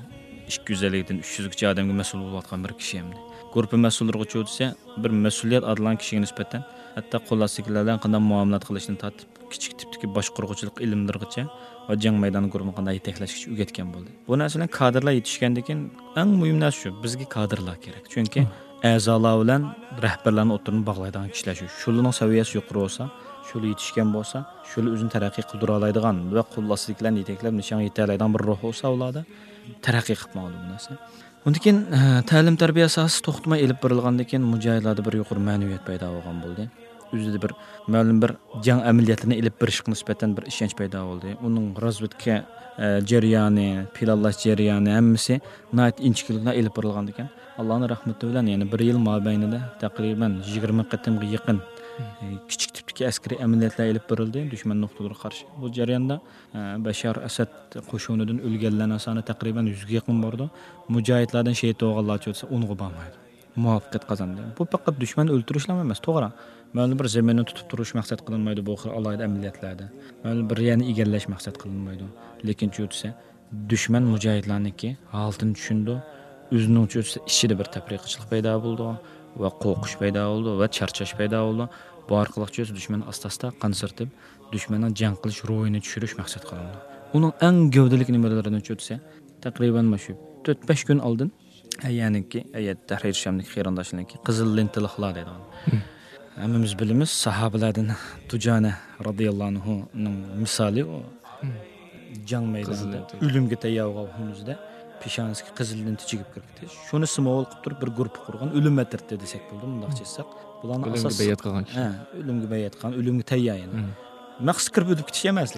250 dan 300 gacha odamga mas'ul bo'layotgan bir kishi hamdi. Guruh mas'ullarigacha o'tsa, bir mas'uliyat adlan kishiga nisbatan hatto qo'llastikilardan qanday muomalat qilishni tatib, kichik tipdagi boshqaruvchilik ilmlarigacha va jang maydoni guruhini qanday yetaklashga o'rgatgan bo'ldi. Bu narsalar kadrlar yetishgandan keyin eng muhim narsa shu, bizga kadrlar kerak. Chunki a'zolar bilan rahbarlarni o'tirini bog'laydigan kishilar shu. Shularning saviyasi yuqori bo'lsa, shular yetishgan bo'lsa, shular o'zini taraqqiy qildira oladigan va qo'llastikilarni yetaklab nishonga yeta oladigan bir ruh bo'lsa, ularda taraqqiy qilmoqdi bu narsa. Undan keyin ta'lim tarbiya asosi to'xtamay elib berilgandan keyin mujohidlarda bir yuqori ma'naviyat paydo bo'lgan bo'ldi. O'zida bir ma'lum bir jang amaliyotlarini elib berishga nisbatan bir ishonch paydo bo'ldi. Uning razvedka jarayoni, planlash jarayoni hammasi nihoyat inchkilikdan elib berilgan ekan. Allohning rahmati bilan yana 1 yil mobaynida taqriban 20 qatimga yaqin kichik tipdagi askariy amaliyotlar elib berildi dushman nuqtalariga qarshi. Bu jarayonda Bashar Asad qo'shinidan o'lganlarning soni taqriban 100 ga yaqin bordi. Mujohidlardan shahid bo'lganlar bo'lsa, unga bo'lmaydi. Muvaffaqiyat qozondi. Bu faqat dushman o'ltirishlar emas, to'g'ri. Ma'lum bir zaminni tutib turish maqsad qilinmaydi bu xil alohida amaliyotlarda. Ma'lum bir yana egallash maqsad qilinmaydi. Lekin cho'tsa dushman mujohidlarniki holatini tushundi. O'zining cho'tsa ichida bir tafriqchilik paydo bo'ldi va qo'rqish paydo bo'ldi va charchash paydo bo'ldi. Bu orqali cho'tsa dushman asta-asta qansirtib, dushmanning jang qilish ruhini tushirish maqsad qilindi. Uning eng gavdalik nimalaridan cho'tsa taqriban shu 4-5 kun oldin ya'niki Hayat Tahrir Shamdagi qirindoshlarniki qizil lentiliqlar dedi. Hammamiz bilamiz sahobalardan Tujana radhiyallohu anhuning misoli o jang maydonida o'limga tayyor bo'lganimizda peshonasiga qizil lenta chigib kirdi. Shuni simovol qilib turib bir guruh qurgan o'lim matirdi desak bo'ldi, bunday desak. Bularning asosi bayat qilgan. Ha, o'limga bayat qilgan, o'limga tayyor yani. Maqsad kirib o'tib ketish emaslik.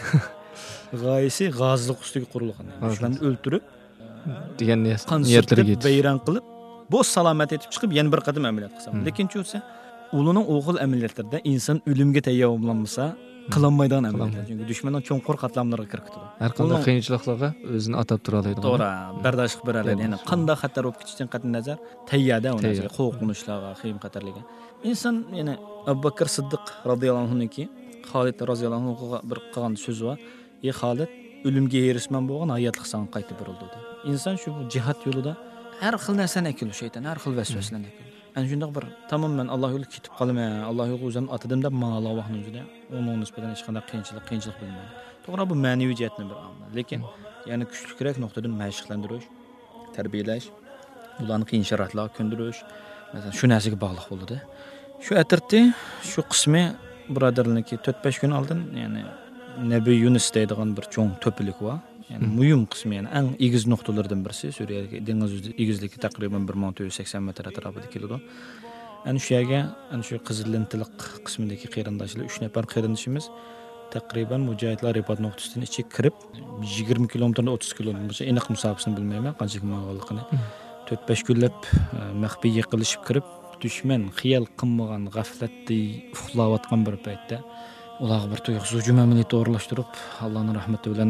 G'oyasi g'ozlik ustiga qurilgan. Shularni o'ltirib degan niyatlariga bayron qilib, bu salomat etib chiqib yana bir qadam amaliyot qilsam. Lekin cho'sa ularning o'g'il amaliyotlarida inson o'limga tayyor bo'lmasa, qilinmaydigan amaliyotlar. Chunki dushmanning cho'nqur qatlamlariga kirib ketadi. Har qanday qiyinchiliklarga o'zini atab tura oladi. To'g'ri, bardosh qilib beradi. Ya'ni qanday xatar bo'lib ketishdan qat'iy nazar tayyorda u narsaga qo'rqinishlarga, qiyin xatarlarga. Inson yana Abu Bakr Siddiq radhiyallohu anhuniki Xolid radhiyallohu anhuga bir qilgan so'zi bor. "Ey Xolid, o'limga erisman bo'lgan hayotlik sana qaytib berildi" dedi. Inson shu jihad yo'lida har xil narsani akil shayton, har xil vasvasalarni akil. Ana shunday bir tamoman Alloh yo'liga ketib qolman, Alloh yo'liga o'zim atadim deb ma'lo vaqtning o'zida uning nisbatan hech qanday qiyinchilik bilmaydi. To'g'ri bu ma'naviy jihatning bir omili, lekin yana kuchlikroq nuqtadan mashqlantirish, tarbiyalash, ularni qiyin sharoitlarga ko'ndirish, masalan, shu narsaga bog'liq bo'ldi. Shu atirti, shu qismi birodarlarniki 4-5 kun oldin, ya'ni Nabiy Yunus deydigan bir cho'ng to'pilik bor. Yani muhim qismi, yani eng egiz nuqtalardan birisi Suriyadagi dengiz egizligi taqriban 1480 metr atrofida keladi. Ana shu yerga, ana shu qizil lentiliq qismidagi qirindoshlar 3 nafar qirindoshimiz taqriban mujohidlar ribot nuqtasidan ichiga kirib 20 kilometrdan 30 kilometrgacha aniq musofasini bilmayman, qancha kilometrligini 4-5 kunlab maxfiy yiqilishib kirib, dushman xiyol qilmagan g'aflatda uxlayotgan bir paytda ularga bir to'yq hujum amaliyoti o'rlashtirib, Allohning rahmati bilan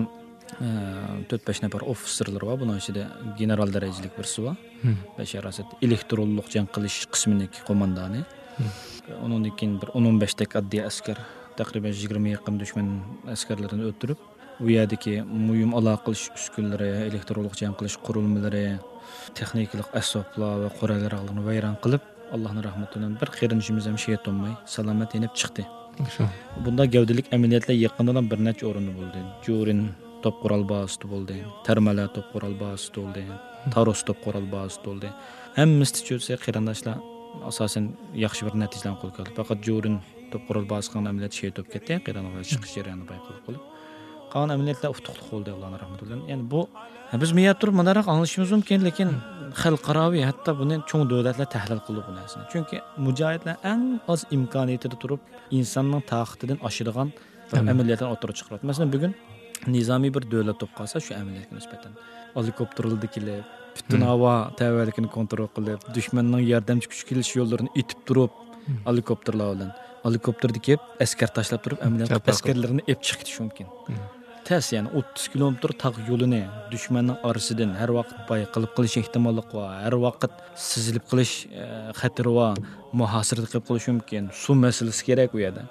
4-5 nafar ofitserlar bor. Buning ichida general darajalik birisi bor. Bashar Asad elektronlik jang qilish qisminiki qo'mondoni. Undan keyin bir 15 dak oddiy askar taqriban 20 yaqin dushman askarlarini o'ldirib, u yerdagi muhim aloqa qilish uskunalari, elektronlik jang qilish qurilmalari, texnikalik asboblar va qurollarni vayron qilib, Allohning rahmati bilan bir qirinishimiz ham shehid bo'lmay salomat yenib chiqdi. Bunda gavdalik amaliyotlar yaqindan bir necha o'rinda bo'ldi. Jo'rin top qural bazasi bo'ldi. Termala top qural bazasi bo'ldi. Taros top qural bazasi bo'ldi. Hammasi cho'sa qirindoshlar asosan yaxshi bir natijalarni qo'lga oldi. Faqat Jo'rin top qurol bosqichdan amaliyot şey top ketdi, qiyranga chiqish jarayonini bayqalib qolib. Qolgan amaliyotlar utuqliq bo'ldi, Allohning rahmati. Ya'ni bu biz miyat turib manaroq anglashimiz mumkin, lekin xalqaro hatto buni cho'ng davlatlar tahlil qildi bu narsani. Chunki mujohidlar eng oz imkoniyatida turib insonning taqatidan oshirgan amaliyotlarni o'tirib chiqaradi. Masalan, bugun nizomiy bir davlat top qolsa, shu amaliyotga nisbatan helikopterlarda kelib, butun havo tavallikini kontrol qilib, dushmanning yordamchi kuch kelish yo'llarini itib turib, helikopterlar bilan helikopterda kelib, askar tashlab turib, amaliyot askarlarini ep chiqib ketish mumkin. Tez yani 30 kilometr taq yo'lini dushmanning orasidan har vaqt bayqalib qilish ehtimollik va har vaqt sizilib qilish xatiri va muhosirada qilib qilish mumkin. Suv masalasi kerak u yerda.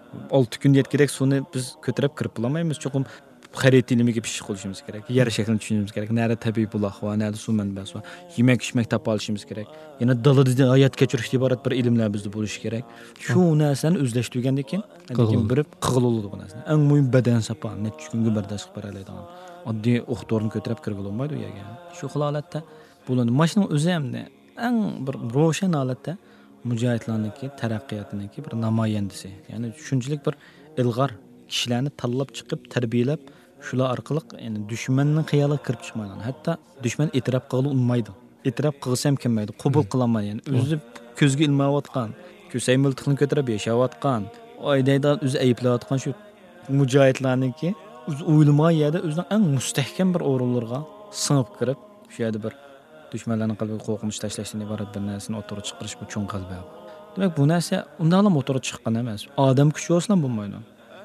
6 kun yet kerak, suvni biz ko'tarib kirib qolmaymiz. Cho'qim xarit ilmiga pishish qilishimiz kerak. Yer shaklini tushunishimiz kerak. Nerede tabiiy buloq va nerede suv manbasi va yemak-ichmak topa olishimiz kerak. Yana dalada hayot kechirish iborat bir ilmlar bizda bo'lishi kerak. Shu narsani o'zlashtirgandan keyin lekin birib qig'iladi bu narsa. Eng muhim badan sapa, necha kunga bardosh qilib beradigan. Oddiy o'qtorni ko'tarib kirib olmaydi u yerga. Shu holatda bo'ladi. Mashina o'zi ham eng bir ro'shan holatda mujohidlarniki taraqqiyotiniki bir namoyandasi. Ya'ni shunchalik bir ilg'or kishilarni tanlab chiqib, tarbiyalab, shular orqali ya'ni dushmanning xayoliga kirib chiqmaydi. Hatto dushman e'tirof qilib unmaydi. E'tirof qilsa ham kelmaydi, qabul qilolmaydi. Yani o'zi ko'zga ilmayotgan, ko'say miltiqni ko'tarib yashayotgan, oydaydan o'zi ayblayotgan shu mujohidlarniki o'zi o'ylamay yerda o'zining eng mustahkam bir o'rinlarga singib kirib, shu yerda bir dushmanlarning qalbiga qo'rqinch tashlashdan iborat bir narsani o'tirib chiqarish bu cho'ng qalbi. Demak, bu narsa undan ham o'tirib chiqqan emas. Odam kuchi olsa bo'lmaydi.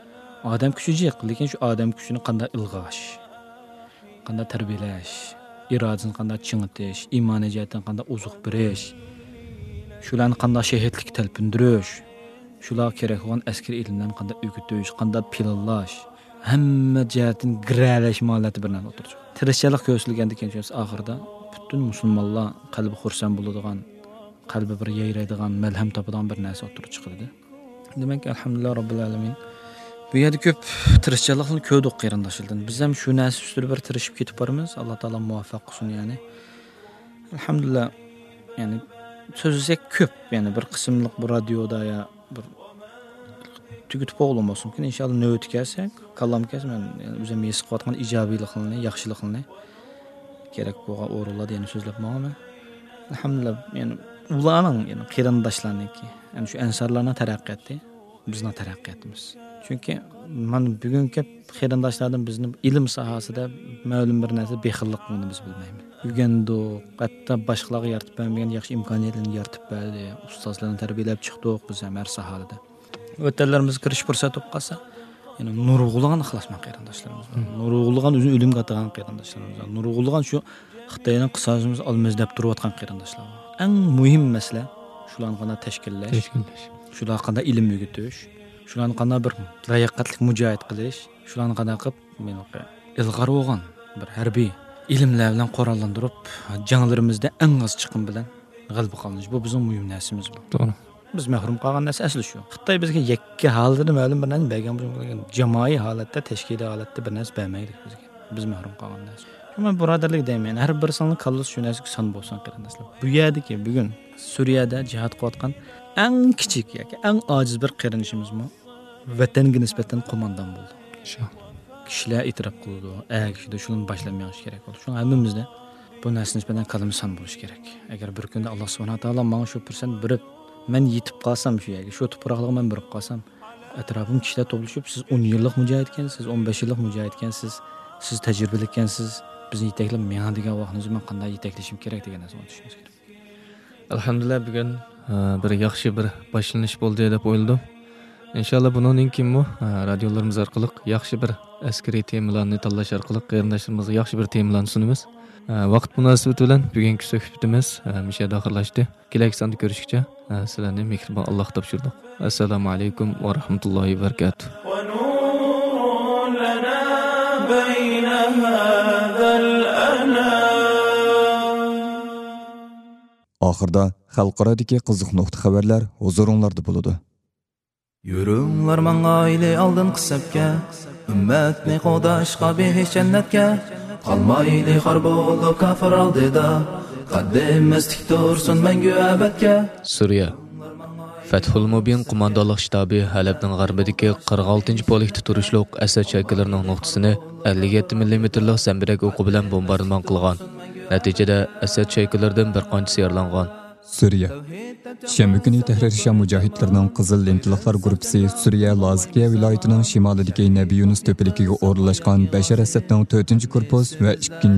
Odam kuchi jiq, lekin shu odam kuchini qanday ilg'ash, qanday tarbiyalash, irodasini qanday chingitish, iymon ijodini qanday uzuq berish, shularni qanday shahidlik talpindirish, shular kerak bo'lgan askar ilmlarni qanday o'rgatish, qanday planlash, hamma jihatdan giralash molati bilan o'tirib. Tirishchilik ko'rsatilgandan keyin oxirida butun musulmonlar qalbi xursand bo'ladigan, qalbi bir yayraydigan, malham topadigan bir narsa o'tirib chiqadi. Demak, alhamdulillah robbil alamin. Bu yerda ko'p tirishchilikni ko'rdik qarindoshlardan. Biz ham shu narsa ustida bir tirishib ketib boramiz. Alloh taolo muvaffaq qilsin yani. Alhamdulillah. Yani so'zsak ko'p, yani bir qismliq bu radioda ya bir tugutib qo'yilmoq mumkin. Inshaalloh navbat kelsak, kallam kelsa men o'zim his qilayotgan ijobiylikni, yaxshilikni kerak bo'lgan o'rinlarda yana so'zlab boraman. Alhamdulillah, yani ularning yani qarindoshlarniki, yani shu ansarlarning taraqqiyoti bizning taraqqiyotimiz. Chunki men bugungi qarindoshlardan bizni ilm sohasida ma'lum bir narsa bexillik qilishni biz bilmaymiz. Yugandik, hatto boshqalarga yaratib bermagan yaxshi imkoniyatlarni yaratib berdi. Ustozlarni tarbiyalab chiqdik biz ham har sohada. O'tlarimiz kirish fursati bo'lib qolsa, yani nurg'ulg'an ixlosman qarindoshlarimiz. Nurg'ulg'an o'zini o'limga atgan qarindoshlarimiz. Nurg'ulg'an shu Xitoyning qisosimiz olmiz deb turayotgan qarindoshlar. Eng muhim masala shularni qanday tashkillash, shularga qanday ilm o'rgatish, shularni qanday bir layoqatli mujohid qilish, shularni qanday qilib ilg'or bo'lgan bir harbiy ilmlar bilan qurollantirib, janglarimizda eng oz chiqim bilan g'alaba qozonish. Bu bizning muhim narsamiz bu. To'g'ri. Biz mahrum qolgan narsa asli shu. Xitoy bizga yakka holatda ma'lum bir narsa bergan bo'lgan, jamoaviy holatda, tashkiliy holatda bir narsa bermaydi bizga. Biz mahrum qolgan narsa. Men birodarlik deyman. Har bir sonning kallasi shu narsaga son bo'lsin qarindoshlar. Bu yerdagi bugun Suriyada jihad qilayotgan eng kichik yoki eng ojiz bir qarindoshimizmi vatanga nisbatan qo'mondon bo'ldi. Inshaalloh. Kishilar e'tirof qildi. Kishida shuni boshlamayish kerak bo'ldi. Shu hammamizda bu narsa nisbatan kalimiz son bo'lish kerak. Agar bir kunda Alloh subhanahu va taolo menga shu fursat berib, men yetib qolsam shu yerga, shu tuproqlarga men berib qolsam, atrofim kishilar to'plashib, siz 10 yillik mujohid ekansiz, 15 yillik mujohid ekansiz, siz tajribali ekansiz, bizni yetaklab men degan vaqtingizni men qanday yetaklashim kerak degan narsani tushunishimiz kerak. Alhamdulillah, bugun bir yaxshi bir boshlanish bo'ldi deb o'yladim. Inshaalloh bundan keyin radiolarimiz orqali yaxshi bir askariy temalarni tanlash orqali qarindoshlarimizga yaxshi bir temalarni sunamiz. Vaqt munosabati bilan bugungi suhbatimiz mishada oxirlashdi. Kelasi sonda ko'rishguncha sizlarni mehribon Alloh topshirdik. Assalomu alaykum va rahmatullohi va barakatuh. Oxirda xalqarodagi qiziq nuqta xabarlar huzuringlarda bo'ladi. Yürünglar mangayli aldın qısabga, ümmetni qo'dashqa behish jannatga, qalmayli xar bo'lib kafir oldida, qaddimizlik tursun mangu abadga. Suriya Fathul Mubin qo'mondonlik shtabi Halabning g'arbidagi 46 polikda turishliq Asad shaklarining nuqtasini 57 mm zambirak o'qi bilan bombardimon qilgan. Natijada Asad shaklaridan bir qanchasi yaralangan. Suriya Shanba kuni Tahrir Sham mujohidlarining Qizil lentliqlar guruhi Suriya Laziqiya viloyatining shimolidagi Nabiy Yunus to'piligiga o'rnashgan Bashar Asadning 4-korpus va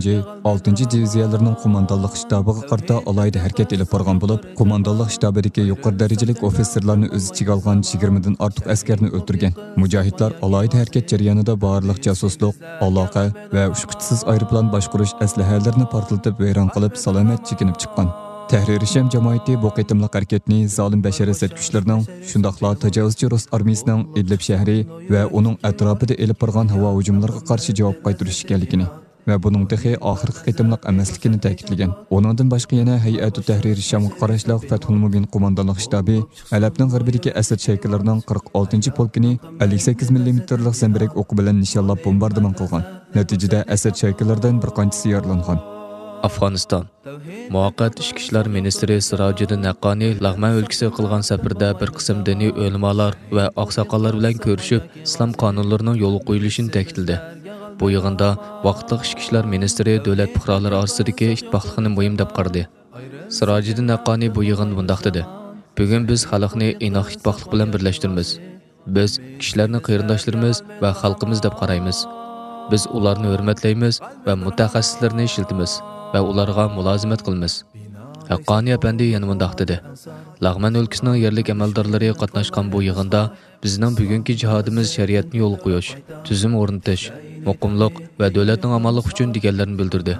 2-6 diviziyalarining qo'mondonlik shtabiga qarata alohida harakat olib borgan bo'lib, qo'mondonlik shtabidagi yuqori darajalik ofitserlarni o'z ichiga olgan 20 dan ortiq askarni o'ldirgan. Mujohidlar alohida harakat jarayonida barliq jasuslik, aloqa va ushquchisiz aeroplan boshqarish aslahalarini portlatib vayron qilib, salomat chekinib chiqqan. Tahrir Sham jamoati bu qitimliq harakatni zolim Bashar Asad kuchlarining shundoqla tajovuzchi Rus armiyasining Idlib shahri va uning atrofida elib borgan havo hujumlariga qarshi javob qaytarish ekanligini va buning texi oxirgi qitimliq emasligini ta'kidlagan. Uningdan boshqa yana Hay'atu Tahrir Shamga qarashli Fathul Mubin qo'mondonlik shtabi Alabning g'arbidagi Asad shaklarining 46-polkini 58 mm zambirak o'qi bilan nishonlab bombardimon qilgan. Natijada Asad shakllaridan bir qanchasi yaralangan. Afg'oniston Muvaqqat Ichki ishlar ministri Sirojiddin Naqqani Lag'man o'lkasiga qilgan safarda bir qism diniy ulamolar va oqsoqollar bilan ko'rishib, islom qonunlarining yo'l qo'yilishini ta'kidladi. Bu yig'inda vaqtli Ichki ishlar ministri davlat fuqarolari orasidagi ittifoqlikni muhim deb qaradi. Sirojiddin Naqqani bu yig'inda bunday dedi: "Bugun biz xalqni inoq ittifoqlik bilan birlashtiramiz. Biz kishilarni qarindoshlarimiz va xalqimiz deb qaraymiz. Biz ularni hurmatlaymiz va mutaxassislarni ishlatamiz va ularga mulozimat qilamiz." Haqqani apandi yana bunday dedi: "Lag'man o'lkasining yerlik amaldorlari qatnashgan bu yig'inda bizning bugungi jihodimiz shariatni yo'l qo'yish, tuzum o'rnatish, muqimlik va davlatning amonligi uchun deganlarni bildirdi.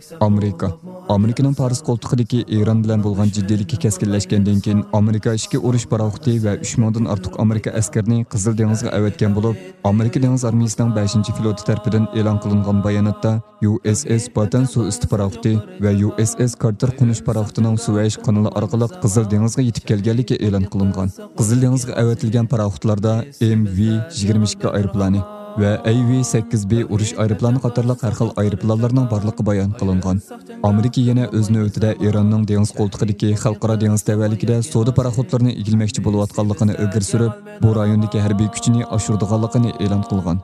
Amerikaning Paris qo'ltig'idagi Eron bilan bo'lgan jiddiylikka keskinlashgandan keyin Amerika ichki urush paraxoti va 3000 dan ortiq Amerika askarni Qizil dengizga avatgan bo'lib, Amerika dengiz armiyasining 5-floti tomonidan e'lon qilingan bayonotda USS Patton suvosti paraxoti va USS Carter qo'nish paraxotining Suvesh kanali orqali Qizil dengizga yetib kelganligi e'lon qilingan. Qizil dengizga avatilgan paraxotlarda MV-22 aeroplani va AV-8B urush aeroplani qatorliq har xil aeroplanlarning borligi bayon qilingan. Amerika yana o'z navbatida Eronning dengiz qo'ltig'idagi xalqaro dengiz tavallikida savdo paraxotlarini egilmoqchi bo'layotganligini ilgari surib, bu rayondagi harbiy kuchini oshirdiganligini e'lon qilgan.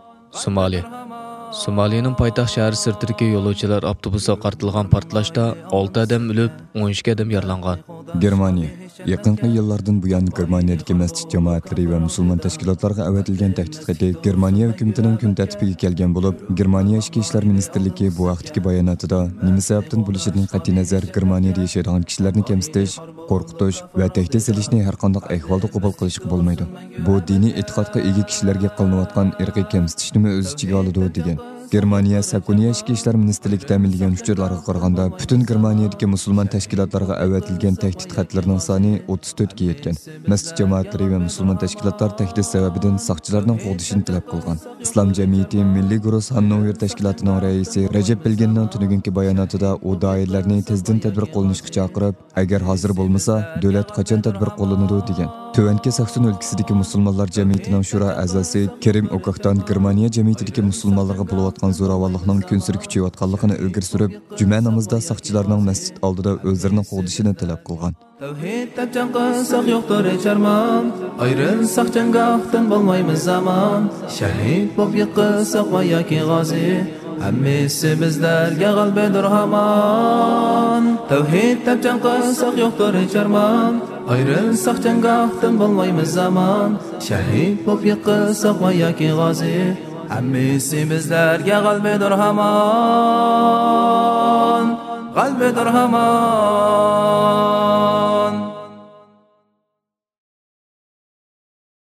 Somaliyaning poytaxt shahri sirtidagi yo'lovchilar avtobusiga qartilgan portlashda 6 odam o'lib, 12 odam yaralangan. Germaniya yaqinqi yillardan buyon Germaniyadagi masjid jamoatlari va musulmon tashkilotlarga avatilgan tahdidga Germaniya hukumatining kun tartibiga kelgan bo'lib, Germaniya ichki ishlar ministrligi bu vaqtdagi bayonotida nima sababdan bo'lishidan qat'iy nazar Germaniyada yashaydigan kishilarni kamsitish, qo'rqitish va tahdid silishni har qanday ahvolda qabul qilishga bo'lmaydi. Bu diniy e'tiqodga ega kishilarga qilinayotgan irqiy kamsitishni o'z ichiga oladi degan. Germaniya Sakuniya ichki ishlar ministrligi ta'minlagan uchurlarga qaraganda butun Germaniyadagi musulmon tashkilotlarga avatilgan tahdid xatlarining soni 34 ga yetgan. Masjid jamoatlari va musulmon tashkilotlar tahdid sababidan soqchilarning qo'g'dishini talab qilgan. Islom jamiyati Milliy guruh Hannover tashkilotining raisi Rajab Bilginning tunugungi bayonotida u doirlarni tezdan tadbir qo'llanishga chaqirib, agar hozir bo'lmasa, davlat qachon tadbir qo'llanadi degan. Tuvanki Sakson o'lkasidagi musulmonlar jamiyatining shura a'zosi Kerim Okakdan Germaniya jamiyatidagi musulmonlarga bo'layotgan zo'ravonlikning kunsir kuchayotganligini ilgari surib, juma namozida soqchilarning masjid oldida o'zlarining qo'g'dishini talab qilgan. Tavhidda chanqasak yo'qdir charmon, ayrilsak janggohdan bo'lmaymiz zamon. Shahid bo'lib yiqilsak va yoki g'ozi, hammasi bizlarga g'albadir hamon. Tavhidda chanqasak yo'qdir charmon, ayrilsak janggohdan bo'lmaymiz zamon. Shahid bo'lib yiqilsak va yoki g'ozi, hammasi bizlarga g'albadir hamon. G'albadir hamon.